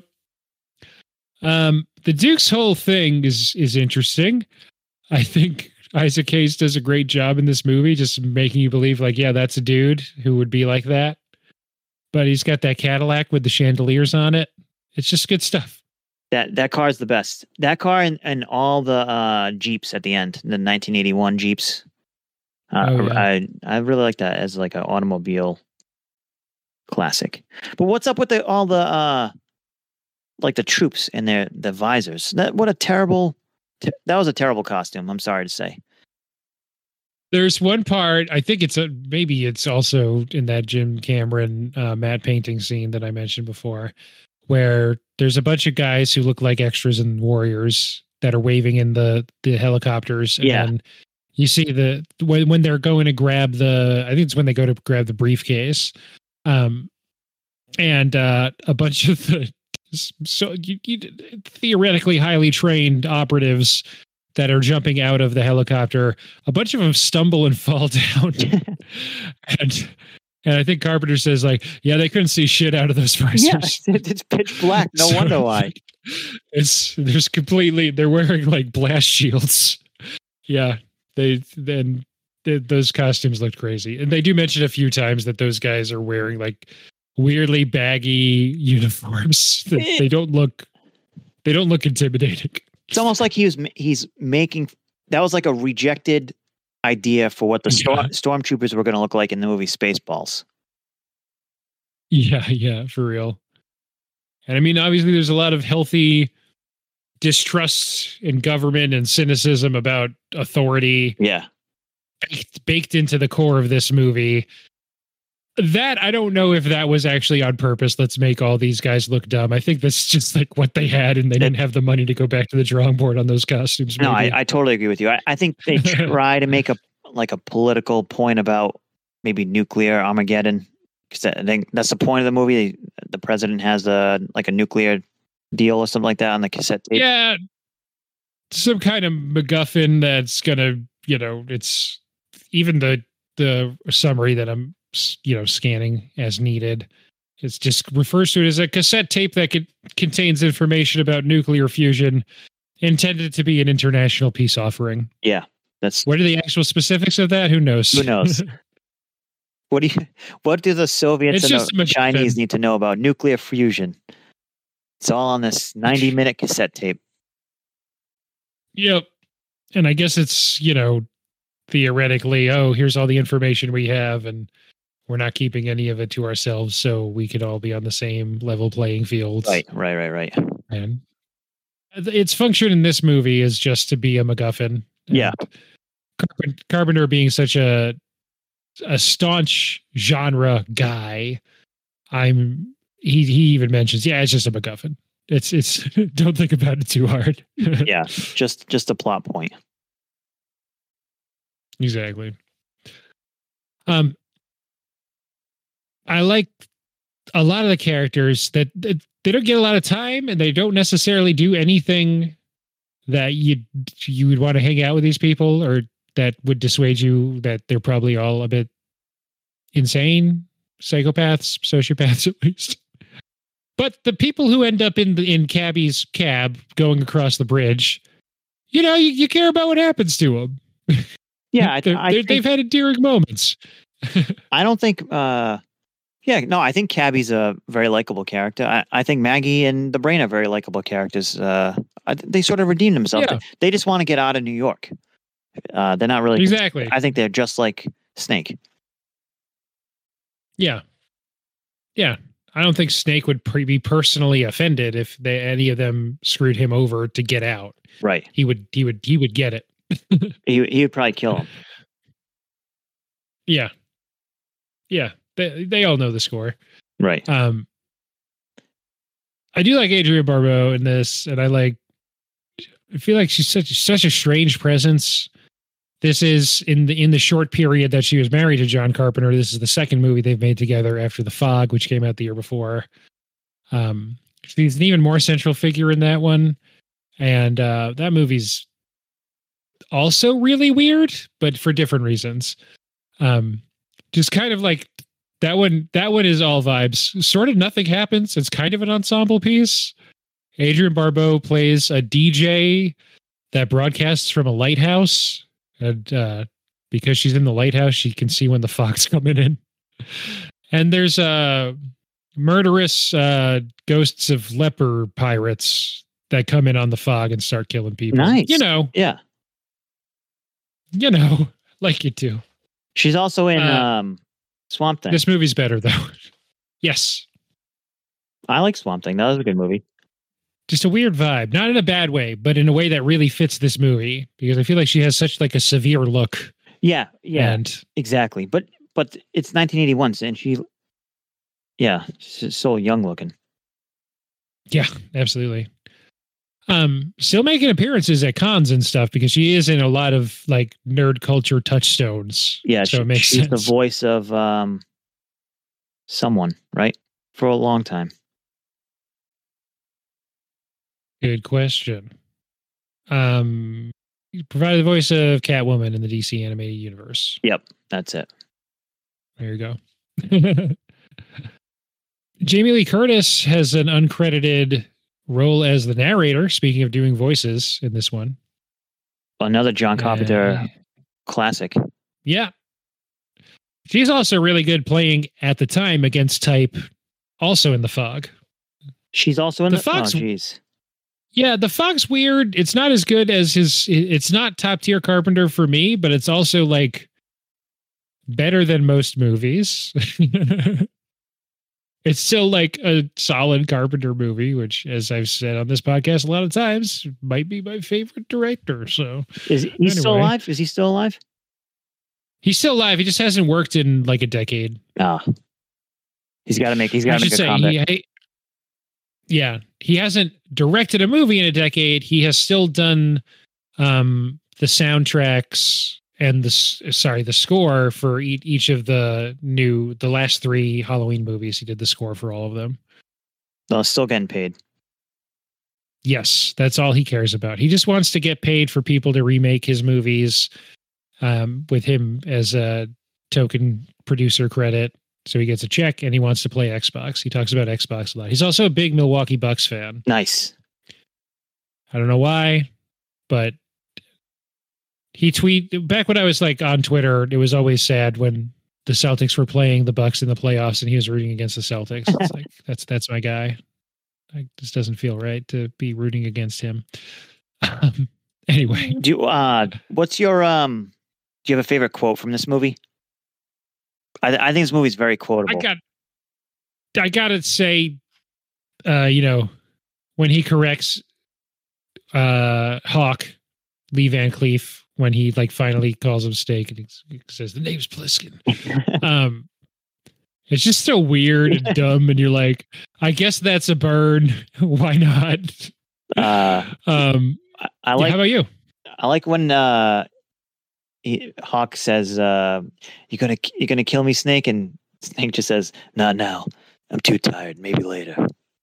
S2: Um, the Duke's whole thing is, is interesting. I think Isaac Hayes does a great job in this movie, just making you believe like, yeah, that's a dude who would be like that. But he's got that Cadillac with the chandeliers on it. It's just good stuff.
S3: That that car is the best. That car and, and all the uh, Jeeps at the end, the nineteen eighty-one Jeeps. Uh,
S2: oh, yeah.
S3: I I really like that as like an automobile classic. But what's up with the all the uh, like the troops and their the visors? That what a terrible. That was a terrible costume. I'm sorry to say.
S2: There's one part, I think it's a, maybe it's also in that Jim Cameron uh, matte painting scene that I mentioned before, where there's a bunch of guys who look like extras and warriors that are waving in the, the helicopters. And
S3: yeah.
S2: then you see the, when, when they're going to grab the, I think it's when they go to grab the briefcase. Um, and uh, a bunch of the, so you, you theoretically highly trained operatives that are jumping out of the helicopter, a bunch of them stumble and fall down. and and I think Carpenter says like, yeah, they couldn't see shit out of those visors.
S3: Yeah, it's pitch black. No so, wonder why.
S2: It's there's completely they're wearing like blast shields. Yeah, they then those costumes looked crazy, and they do mention a few times that those guys are wearing like weirdly baggy uniforms. They, they don't look they don't look intimidating.
S3: It's almost like he was he's making that was like a rejected idea for what the storm, yeah. stormtroopers were going to look like in the movie Spaceballs.
S2: Yeah, yeah, for real. And I mean, obviously, there's a lot of healthy distrust in government and cynicism about authority.
S3: Yeah.
S2: baked, baked into the core of this movie. That I don't know if that was actually on purpose. Let's make all these guys look dumb. I think that's just like what they had, and they didn't have the money to go back to the drawing board on those costumes.
S3: No, I,
S2: maybe.
S3: I totally agree with you. I, I think they try to make a like a political point about maybe nuclear Armageddon, because I think that's the point of the movie. The president has a like a nuclear deal or something like that on the cassette tape.
S2: Yeah, some kind of MacGuffin that's gonna, you know, it's even the the summary that I'm, you know, scanning as needed. It's just refers to it as a cassette tape that could, contains information about nuclear fusion, intended to be an international peace offering.
S3: Yeah, that's
S2: what are the actual specifics of that? Who knows?
S3: Who knows? What do you? What do the Soviets
S2: It's
S3: and
S2: just
S3: the
S2: a
S3: Chinese
S2: MacGuffin.
S3: need to know about nuclear fusion? It's all on this ninety-minute cassette tape.
S2: Yep. And I guess it's, you know, theoretically, oh, here's all the information we have, and we're not keeping any of it to ourselves, so we could all be on the same level playing field.
S3: Right, right, right, right.
S2: And its function in this movie is just to be a MacGuffin.
S3: Yeah.
S2: Carpenter, Carpenter being such a a staunch genre guy, I'm he he even mentions, yeah, it's just a MacGuffin. It's it's don't think about it too hard.
S3: Yeah, just just a plot point.
S2: Exactly. Um, I like a lot of the characters that, that they don't get a lot of time, and they don't necessarily do anything that you you would want to hang out with these people, or that would dissuade you that they're probably all a bit insane, psychopaths, sociopaths at least. But the people who end up in the, in Cabby's cab going across the bridge, you know, you, you care about what happens to them.
S3: Yeah, I,
S2: they're,
S3: I
S2: they're,
S3: think,
S2: they've had endearing moments.
S3: I don't think. Uh, yeah, no, I think Cabby's a very likable character. I, I think Maggie and the Brain are very likable characters. Uh, I, they sort of redeem themselves.
S2: Yeah.
S3: They, they just want to get out of New York. Uh, they're not really
S2: Exactly.
S3: I think they're just like Snake.
S2: Yeah. Yeah. I don't think Snake would pre- be personally offended if they, any of them screwed him over to get out.
S3: Right.
S2: He would, he would, he would get it.
S3: He he would probably kill him.
S2: Yeah. Yeah. They, they all know the score.
S3: Right.
S2: Um, I do like Adrienne Barbeau in this, and I like, I feel like she's such, such a strange presence. This is in the in the short period that she was married to John Carpenter. This is the second movie they've made together after The Fog, which came out the year before. Um, she's an even more central figure in that one, and uh, that movie's also really weird, but for different reasons. Um, just kind of like that one. That one is all vibes. Sort of nothing happens. It's kind of an ensemble piece. Adrienne Barbeau plays a D J that broadcasts from a lighthouse. And uh, because she's in the lighthouse, she can see when the fog's coming in. And there's uh, murderous uh, ghosts of leper pirates that come in on the fog and start killing people.
S3: Nice.
S2: You know.
S3: Yeah.
S2: You know, like you do.
S3: She's also in
S2: Uh,
S3: um, Swamp Thing.
S2: This movie's better, though. Yes.
S3: I like Swamp Thing. That was a good movie.
S2: Just a weird vibe, not in a bad way, but in a way that really fits this movie, because I feel like she has such like a severe look.
S3: Yeah, yeah,
S2: And
S3: exactly. But but it's nineteen eighty-one, and she, yeah, she's so young looking.
S2: yeah, absolutely. Um, still making appearances at cons and stuff, because she is in a lot of like nerd culture touchstones.
S3: Yeah,
S2: so
S3: she,
S2: it makes
S3: she's
S2: sense.
S3: the voice of um, someone, right? For a long time.
S2: Good question. Um, you provided the voice of Catwoman in the D C animated universe.
S3: Yep, that's it.
S2: There you go. Jamie Lee Curtis has an uncredited role as the narrator, speaking of doing voices in this one.
S3: Another John Carpenter
S2: Uh,
S3: classic.
S2: yeah. She's also really good playing at the time against type, also in The Fog.
S3: She's also in
S2: The
S3: the.
S2: Fox-
S3: Oh, jeez.
S2: Yeah, The Fog's weird. It's not as good as his, it's not top tier Carpenter for me, but it's also like better than most movies. It's still like a solid Carpenter movie, which, as I've said on this podcast a lot of times, might be my favorite director. So
S3: Is he still
S2: Anyway.
S3: alive? Is he still alive?
S2: He's still alive. He just hasn't worked in like a decade.
S3: Ah, he's got to make. He's
S2: I
S3: got to
S2: should
S3: make a
S2: say,
S3: comeback.
S2: he, yeah, he hasn't directed a movie in a decade. He has still done um, the soundtracks and the s- sorry the score for e- each of the new the last three Halloween movies. He did the score for all of them.
S3: No, still getting paid.
S2: Yes, that's all he cares about. He just wants to get paid for people to remake his movies um, with him as a token producer credit. So he gets a check and he wants to play Xbox. He talks about Xbox a lot. He's also a big Milwaukee Bucks fan.
S3: Nice.
S2: I don't know why, but he tweet back when I was like on Twitter, it was always sad when the Celtics were playing the Bucks in the playoffs and he was rooting against the Celtics. It's like, that's, that's my guy. Like, this doesn't feel right to be rooting against him. Um, anyway,
S3: Do you, uh, what's your um? Do you have a favorite quote from this movie? I, I think this movie is very quotable.
S2: I got, I gotta say, uh, you know, when he corrects uh, Hawk, Lee Van Cleef, when he like finally calls him Steak and he, he says the name's Pliskin. um, it's just so weird and dumb, and you're like, I guess that's a burn. Why not?
S3: Uh,
S2: um,
S3: I, I
S2: yeah,
S3: like.
S2: how about you?
S3: I like when uh, he, Hawk says, uh, "You're gonna you're gonna kill me, Snake," and Snake just says, "Not now. I'm too tired. Maybe later."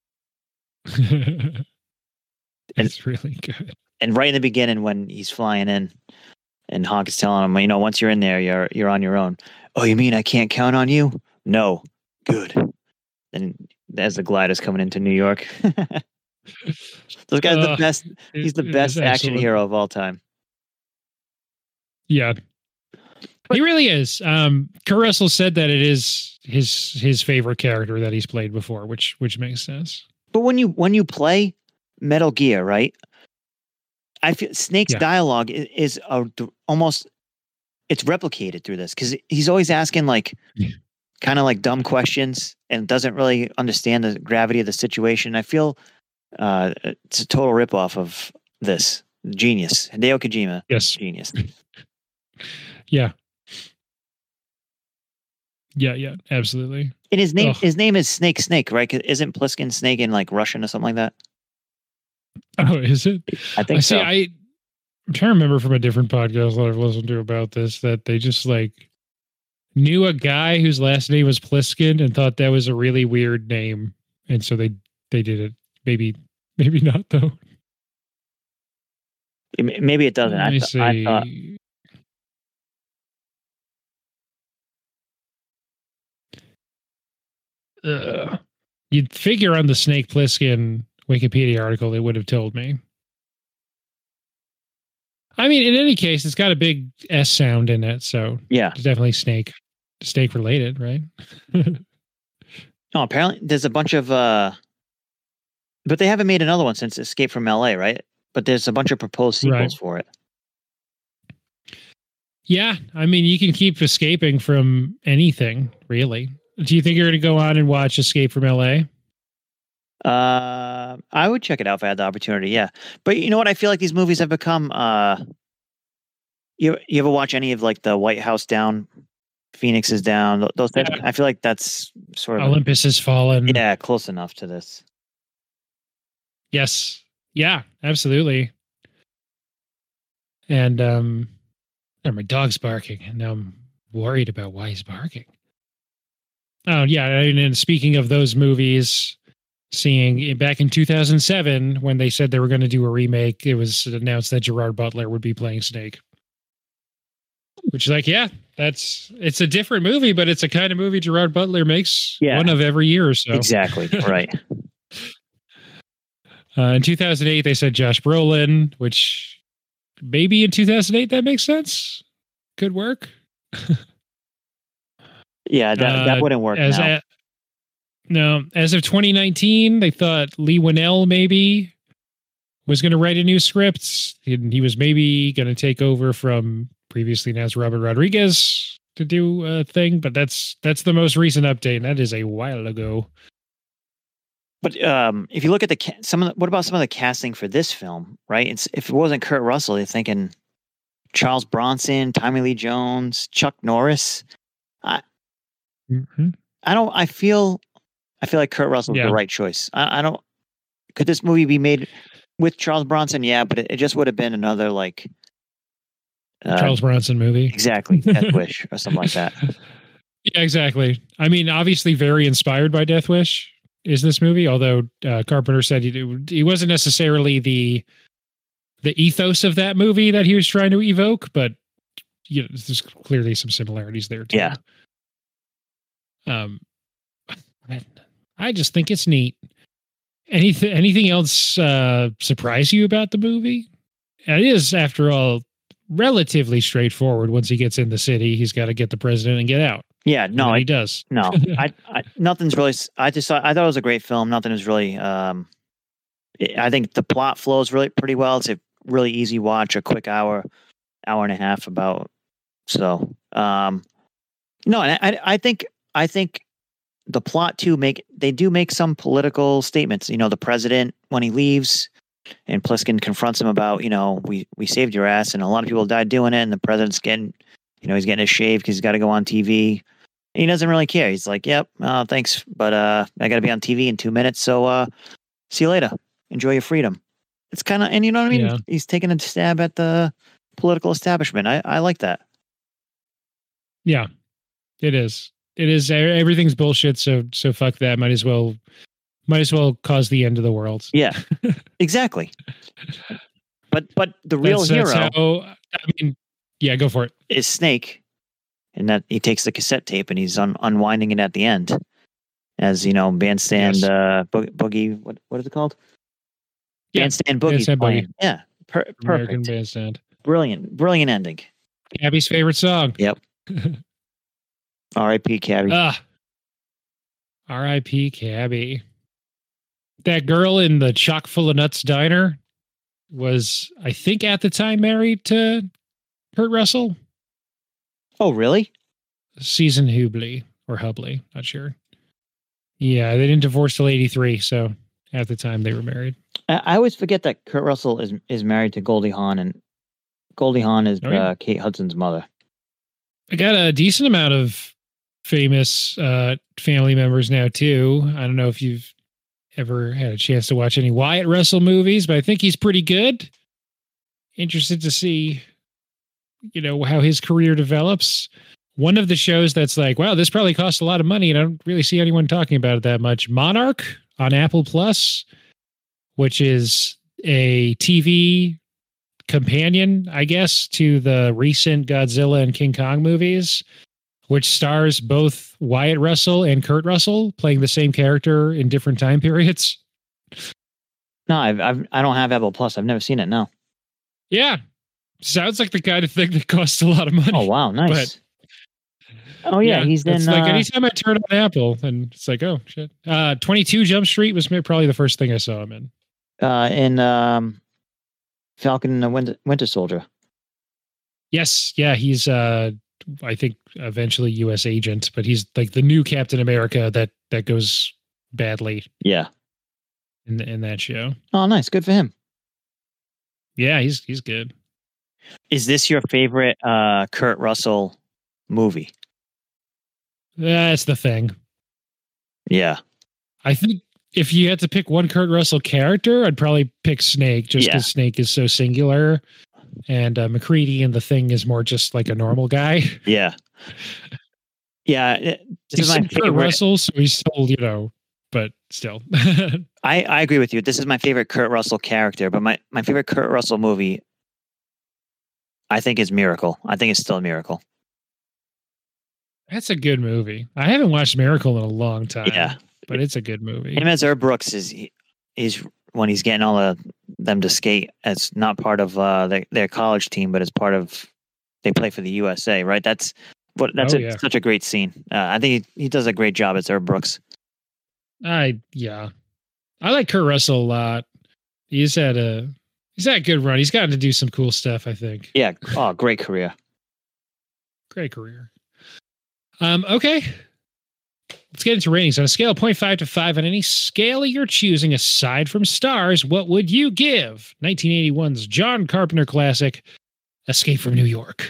S2: It's really good.
S3: And right in the beginning, when he's flying in, and Hawk is telling him, "You know, once you're in there, you're you're on your own." Oh, you mean I can't count on you? No. Good. And as the glider's coming into New York, those guys are the
S2: Uh,
S3: best. He's the
S2: it- it
S3: best
S2: is
S3: action
S2: excellent.
S3: hero of all time.
S2: Yeah. He really is. Um, Kurt Russell said that it is his his favorite character that he's played before, which which makes sense.
S3: But when you when you play Metal Gear, right? I feel Snake's
S2: Yeah.
S3: dialogue is, is a, almost it's replicated through this because he's always asking like
S2: Yeah.
S3: kind of like dumb questions and doesn't really understand the gravity of the situation. I feel uh, it's a total ripoff of this. Genius, Hideo Kojima,
S2: Yes.
S3: genius.
S2: Yeah. Yeah. Yeah. Absolutely.
S3: And his name
S2: Ugh.
S3: his name is Snake Snake, right? 'Cause isn't Pliskin Snake in like Russian or something like that?
S2: Oh, is it?
S3: I
S2: I
S3: think
S2: see.
S3: so.
S2: I I'm trying to remember from a different podcast that I've listened to about this that they just like knew a guy whose last name was Pliskin and thought that was a really weird name, and so they they did it. Maybe maybe not though.
S3: M- Maybe it doesn't.
S2: Let
S3: I,
S2: me
S3: th- I thought
S2: see. Ugh. You'd figure on the Snake Plissken Wikipedia article, it would have told me. I mean, in any case, it's got a big S sound in it, so
S3: yeah.
S2: it's definitely snake, snake related, right?
S3: No, apparently there's a bunch of uh but they haven't made another one since Escape from L A, right? But there's a bunch of proposed sequels
S2: Right.
S3: for it.
S2: Yeah, I mean, you can keep escaping from anything, really. Do you think you're going to go on and watch Escape from L A?
S3: Uh, I would check it out if I had the opportunity. Yeah, but you know what? I feel like these movies have become. Uh, you you ever watch any of like the White House Down, Phoenix is Down? th- Those types.
S2: Yeah.
S3: I feel like that's sort of
S2: Olympus has fallen.
S3: yeah, close enough to this.
S2: Yes. Yeah, absolutely. And um, oh, my dog's barking, and now I'm worried about why he's barking. Oh yeah, and, and speaking of those movies, seeing back in two thousand seven when they said they were going to do a remake, it was announced that Gerard Butler would be playing Snake. Which is like, yeah, that's it's a different movie, but it's a kind of movie Gerard Butler makes
S3: Yeah.
S2: one of every year or so.
S3: Exactly right.
S2: Uh, in two thousand eight, they said Josh Brolin, which maybe in two thousand eight that makes sense. Could work.
S3: Yeah, that that
S2: Uh,
S3: wouldn't work
S2: As
S3: now.
S2: a, no, as of twenty nineteen, they thought Lee Winnell maybe was going to write a new script. He, he was maybe going to take over from previously announced Robert Rodriguez to do a thing, but that's that's the most recent update, and that is a while ago.
S3: But um, if you look at the ca- some of the, what about some of the casting for this film? Right, it's if it wasn't Kurt Russell, you're thinking Charles Bronson, Tommy Lee Jones, Chuck Norris. I
S2: Mm-hmm.
S3: I don't. I feel. I feel like Kurt Russell's
S2: Yeah.
S3: the right choice. I, I don't. Could this movie be made with Charles Bronson? Yeah, but it, it just would have been another like uh,
S2: Charles Bronson movie.
S3: exactly Death Wish or something like that.
S2: Yeah, exactly. I mean, obviously, very inspired by Death Wish is this movie. Although uh, Carpenter said he he wasn't necessarily the the ethos of that movie that he was trying to evoke, but you know, there's clearly some similarities there too.
S3: Yeah.
S2: Um, I just think it's neat. Anything anything else uh, surprise you about the movie? It is, after all, relatively straightforward. Once he gets in the city, he's got to get the president and get out.
S3: Yeah,
S2: And
S3: no,
S2: then
S3: I,
S2: he does.
S3: no, I, I, nothing's really. I just, thought, I thought it was a great film. Nothing was really. Um, I think the plot flows really pretty well. It's a really easy watch, a quick hour, hour and a half about. So, um, no, and I, I think, I think the plot too make they do make some political statements. You know, the president when he leaves, and Pliskin confronts him about, you know, we we saved your ass, and a lot of people died doing it, and the president's getting, you know, he's getting a shave because he's got to go on T V. He doesn't really care. He's like, yep, uh, thanks, but uh, I got to be on T V in two minutes, so uh, see you later. Enjoy your freedom. It's kind of, and you know what I mean?
S2: Yeah.
S3: He's taking a stab at the political establishment. I, I like that.
S2: Yeah, it is. It is. Everything's bullshit. So so fuck that. Might as well. Might as well cause the end of the world.
S3: Yeah, exactly. But but the real
S2: that's,
S3: hero
S2: that's how, I mean, yeah, go for it.
S3: is Snake, and that he takes the cassette tape and he's un- unwinding it at the end, as you know, bandstand
S2: Yes.
S3: uh, bo- boogie. What what is it called?
S2: Yeah,
S3: Bandstand boogie.
S2: Bandstand
S3: playing.
S2: Boogie.
S3: Yeah, per-
S2: American
S3: perfect.
S2: Bandstand.
S3: Brilliant, brilliant ending.
S2: Cabby's favorite song.
S3: Yep. R I P Cabby.
S2: Ah. R I P Cabby. That girl in the chock full of nuts diner was, I think, at the time married to Kurt Russell.
S3: Oh, really?
S2: Susan Hubley or Hubley, not sure. Yeah, they didn't divorce till eighty-three, so at the time they were married.
S3: I, I always forget that Kurt Russell is is married to Goldie Hawn, and Goldie Hawn is
S2: Oh, yeah.
S3: uh, Kate Hudson's mother.
S2: I got a decent amount of famous uh, family members now, too. I don't know if you've ever had a chance to watch any Wyatt Russell movies, but I think he's pretty good. Interested to see, you know, how his career develops. One of the shows that's like, wow, this probably costs a lot of money, and I don't really see anyone talking about it that much. Monarch on Apple Plus, which is a T V companion, I guess, to the recent Godzilla and King Kong movies, which stars both Wyatt Russell and Kurt Russell playing the same character in different time periods.
S3: No, I've, I've I don't have Apple Plus. I've never seen it. No.
S2: Yeah. Sounds like the kind of thing that costs a lot of money.
S3: Oh wow, nice. oh yeah, he's in.
S2: It's like
S3: uh,
S2: anytime I turn on Apple, and it's like, oh shit. Uh, twenty-two Jump Street was probably the first thing I saw him in.
S3: uh, in um, Falcon and the Winter, Winter Soldier.
S2: Yes, yeah, he's uh, I think eventually U S agent, but he's like the new Captain America that that goes badly
S3: Yeah.
S2: in in that show.
S3: Oh, nice. Good for him.
S2: Yeah, he's he's good.
S3: Is this your favorite uh, Kurt Russell movie?
S2: That's the thing.
S3: Yeah.
S2: I think if you had to pick one Kurt Russell character, I'd probably pick Snake, just
S3: Yeah.
S2: because Snake is so singular, and uh, McCready in The Thing is more just like a normal guy.
S3: Yeah. Yeah. it- This
S2: He's
S3: is my
S2: Kurt
S3: favorite.
S2: Russell, so he's still, you know, but still.
S3: I, I agree with you. This is my favorite Kurt Russell character, but my, my favorite Kurt Russell movie, I think, is Miracle. I think it's still Miracle.
S2: That's a good movie. I haven't watched Miracle in a long time.
S3: Yeah.
S2: But it's a good movie.
S3: Him as Herb Brooks is is when he's getting all of them to skate as not part of uh, their, their college team, but as part of they play for the U S A, right? That's what that's
S2: Oh,
S3: a,
S2: yeah.
S3: such a great scene. Uh, I think he, he does a great job as Herb Brooks.
S2: I yeah. I like Kurt Russell a lot. He's had a he's had a good run. He's gotten to do some cool stuff, I think.
S3: Yeah. Oh, great career.
S2: Great career. Um, okay. Let's get into ratings. On a scale of zero point five to five, on any scale you're choosing aside from stars, what would you give nineteen eighty-one's John Carpenter classic Escape from New York?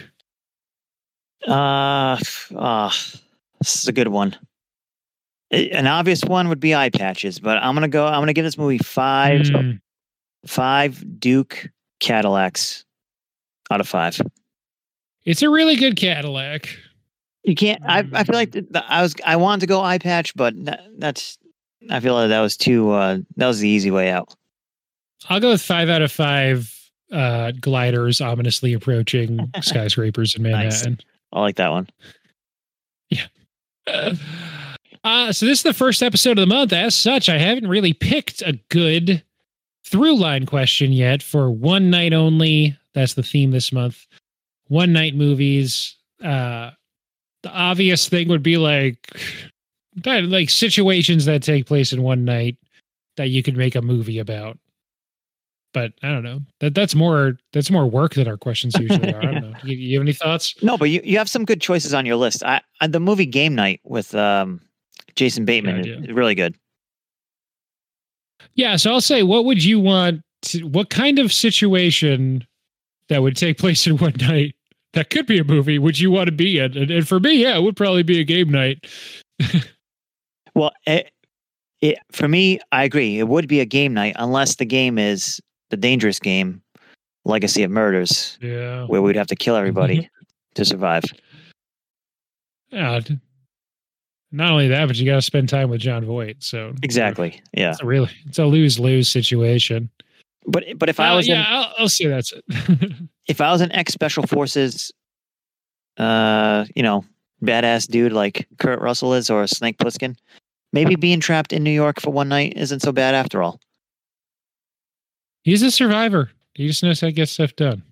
S3: Uh, uh, this is a good one. An obvious one would be Eye Patches, but I'm gonna go. I'm gonna give this movie five, mm. five Duke Cadillacs out of five.
S2: It's a really good Cadillac.
S3: You can't. I I feel like the, I was. I wanted to go Eye Patch, but that, that's. I feel like that was too. Uh, that was the easy way out.
S2: I'll go with five out of five. Uh, gliders ominously approaching skyscrapers in Manhattan.
S3: Nice. I like that one.
S2: Yeah. Uh, uh, so this is the first episode of the month. As such, I haven't really picked a good through line question yet for one night only. That's the theme this month. One night movies. Uh, the obvious thing would be like, like situations that take place in one night that you could make a movie about. But I don't know. That that's more that's more work than our questions usually are. I don't know. You, you have any thoughts?
S3: No, but you, you have some good choices on your list. I, I the movie Game Night with um, Jason Bateman is really good.
S2: Yeah, so I'll say, what would you want? To, what kind of situation that would take place in one night that could be a movie would you want to be in? And, and for me, yeah, it would probably be a game night.
S3: Well, it, it for me, I agree. It would be a game night unless the game is the dangerous game, Legacy of Murders,
S2: yeah,
S3: where we'd have to kill everybody to survive.
S2: Yeah. Not only that, but you got to spend time with Jon Voight. So
S3: exactly, yeah,
S2: it's a really it's a lose lose situation.
S3: But but if
S2: uh,
S3: I was
S2: yeah,
S3: in,
S2: I'll, I'll say that's it.
S3: If I was an ex Special Forces, uh, you know, badass dude like Kurt Russell is, or Snake Plissken, maybe being trapped in New York for one night isn't so bad after all.
S2: He's a survivor. He just knows how to get stuff done.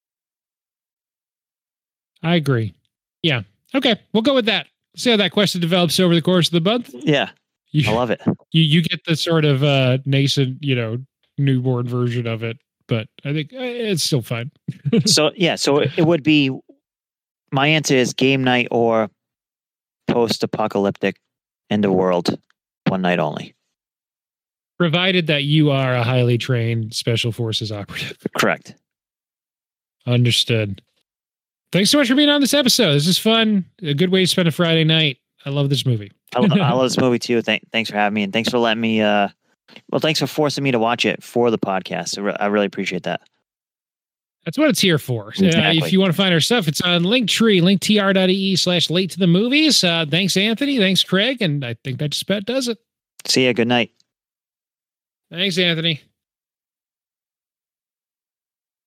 S2: I agree. Yeah. Okay, we'll go with that. See how that question develops over the course of the month.
S3: Yeah, you, I love it.
S2: You you get the sort of uh, nascent, you know, newborn version of it, but I think it's still fine.
S3: So yeah, so it would be. My answer is game night or post-apocalyptic end of world, one night only.
S2: Provided that you are a highly trained Special Forces operative.
S3: Correct.
S2: Understood. Thanks so much for being on this episode. This is fun. A good way to spend a Friday night. I love this movie.
S3: I, I love this movie too. Thank, thanks for having me, and thanks for letting me. Uh, well, thanks for forcing me to watch it for the podcast. I, re- I really appreciate that. That's
S2: what it's here for.
S3: Exactly.
S2: Uh, if you want to find our stuff, it's on Linktree, linktr.ee slash late to the movies. Uh, thanks, Anthony. Thanks, Craig. And I think that just about does it.
S3: See ya. Good night.
S2: Thanks, Anthony.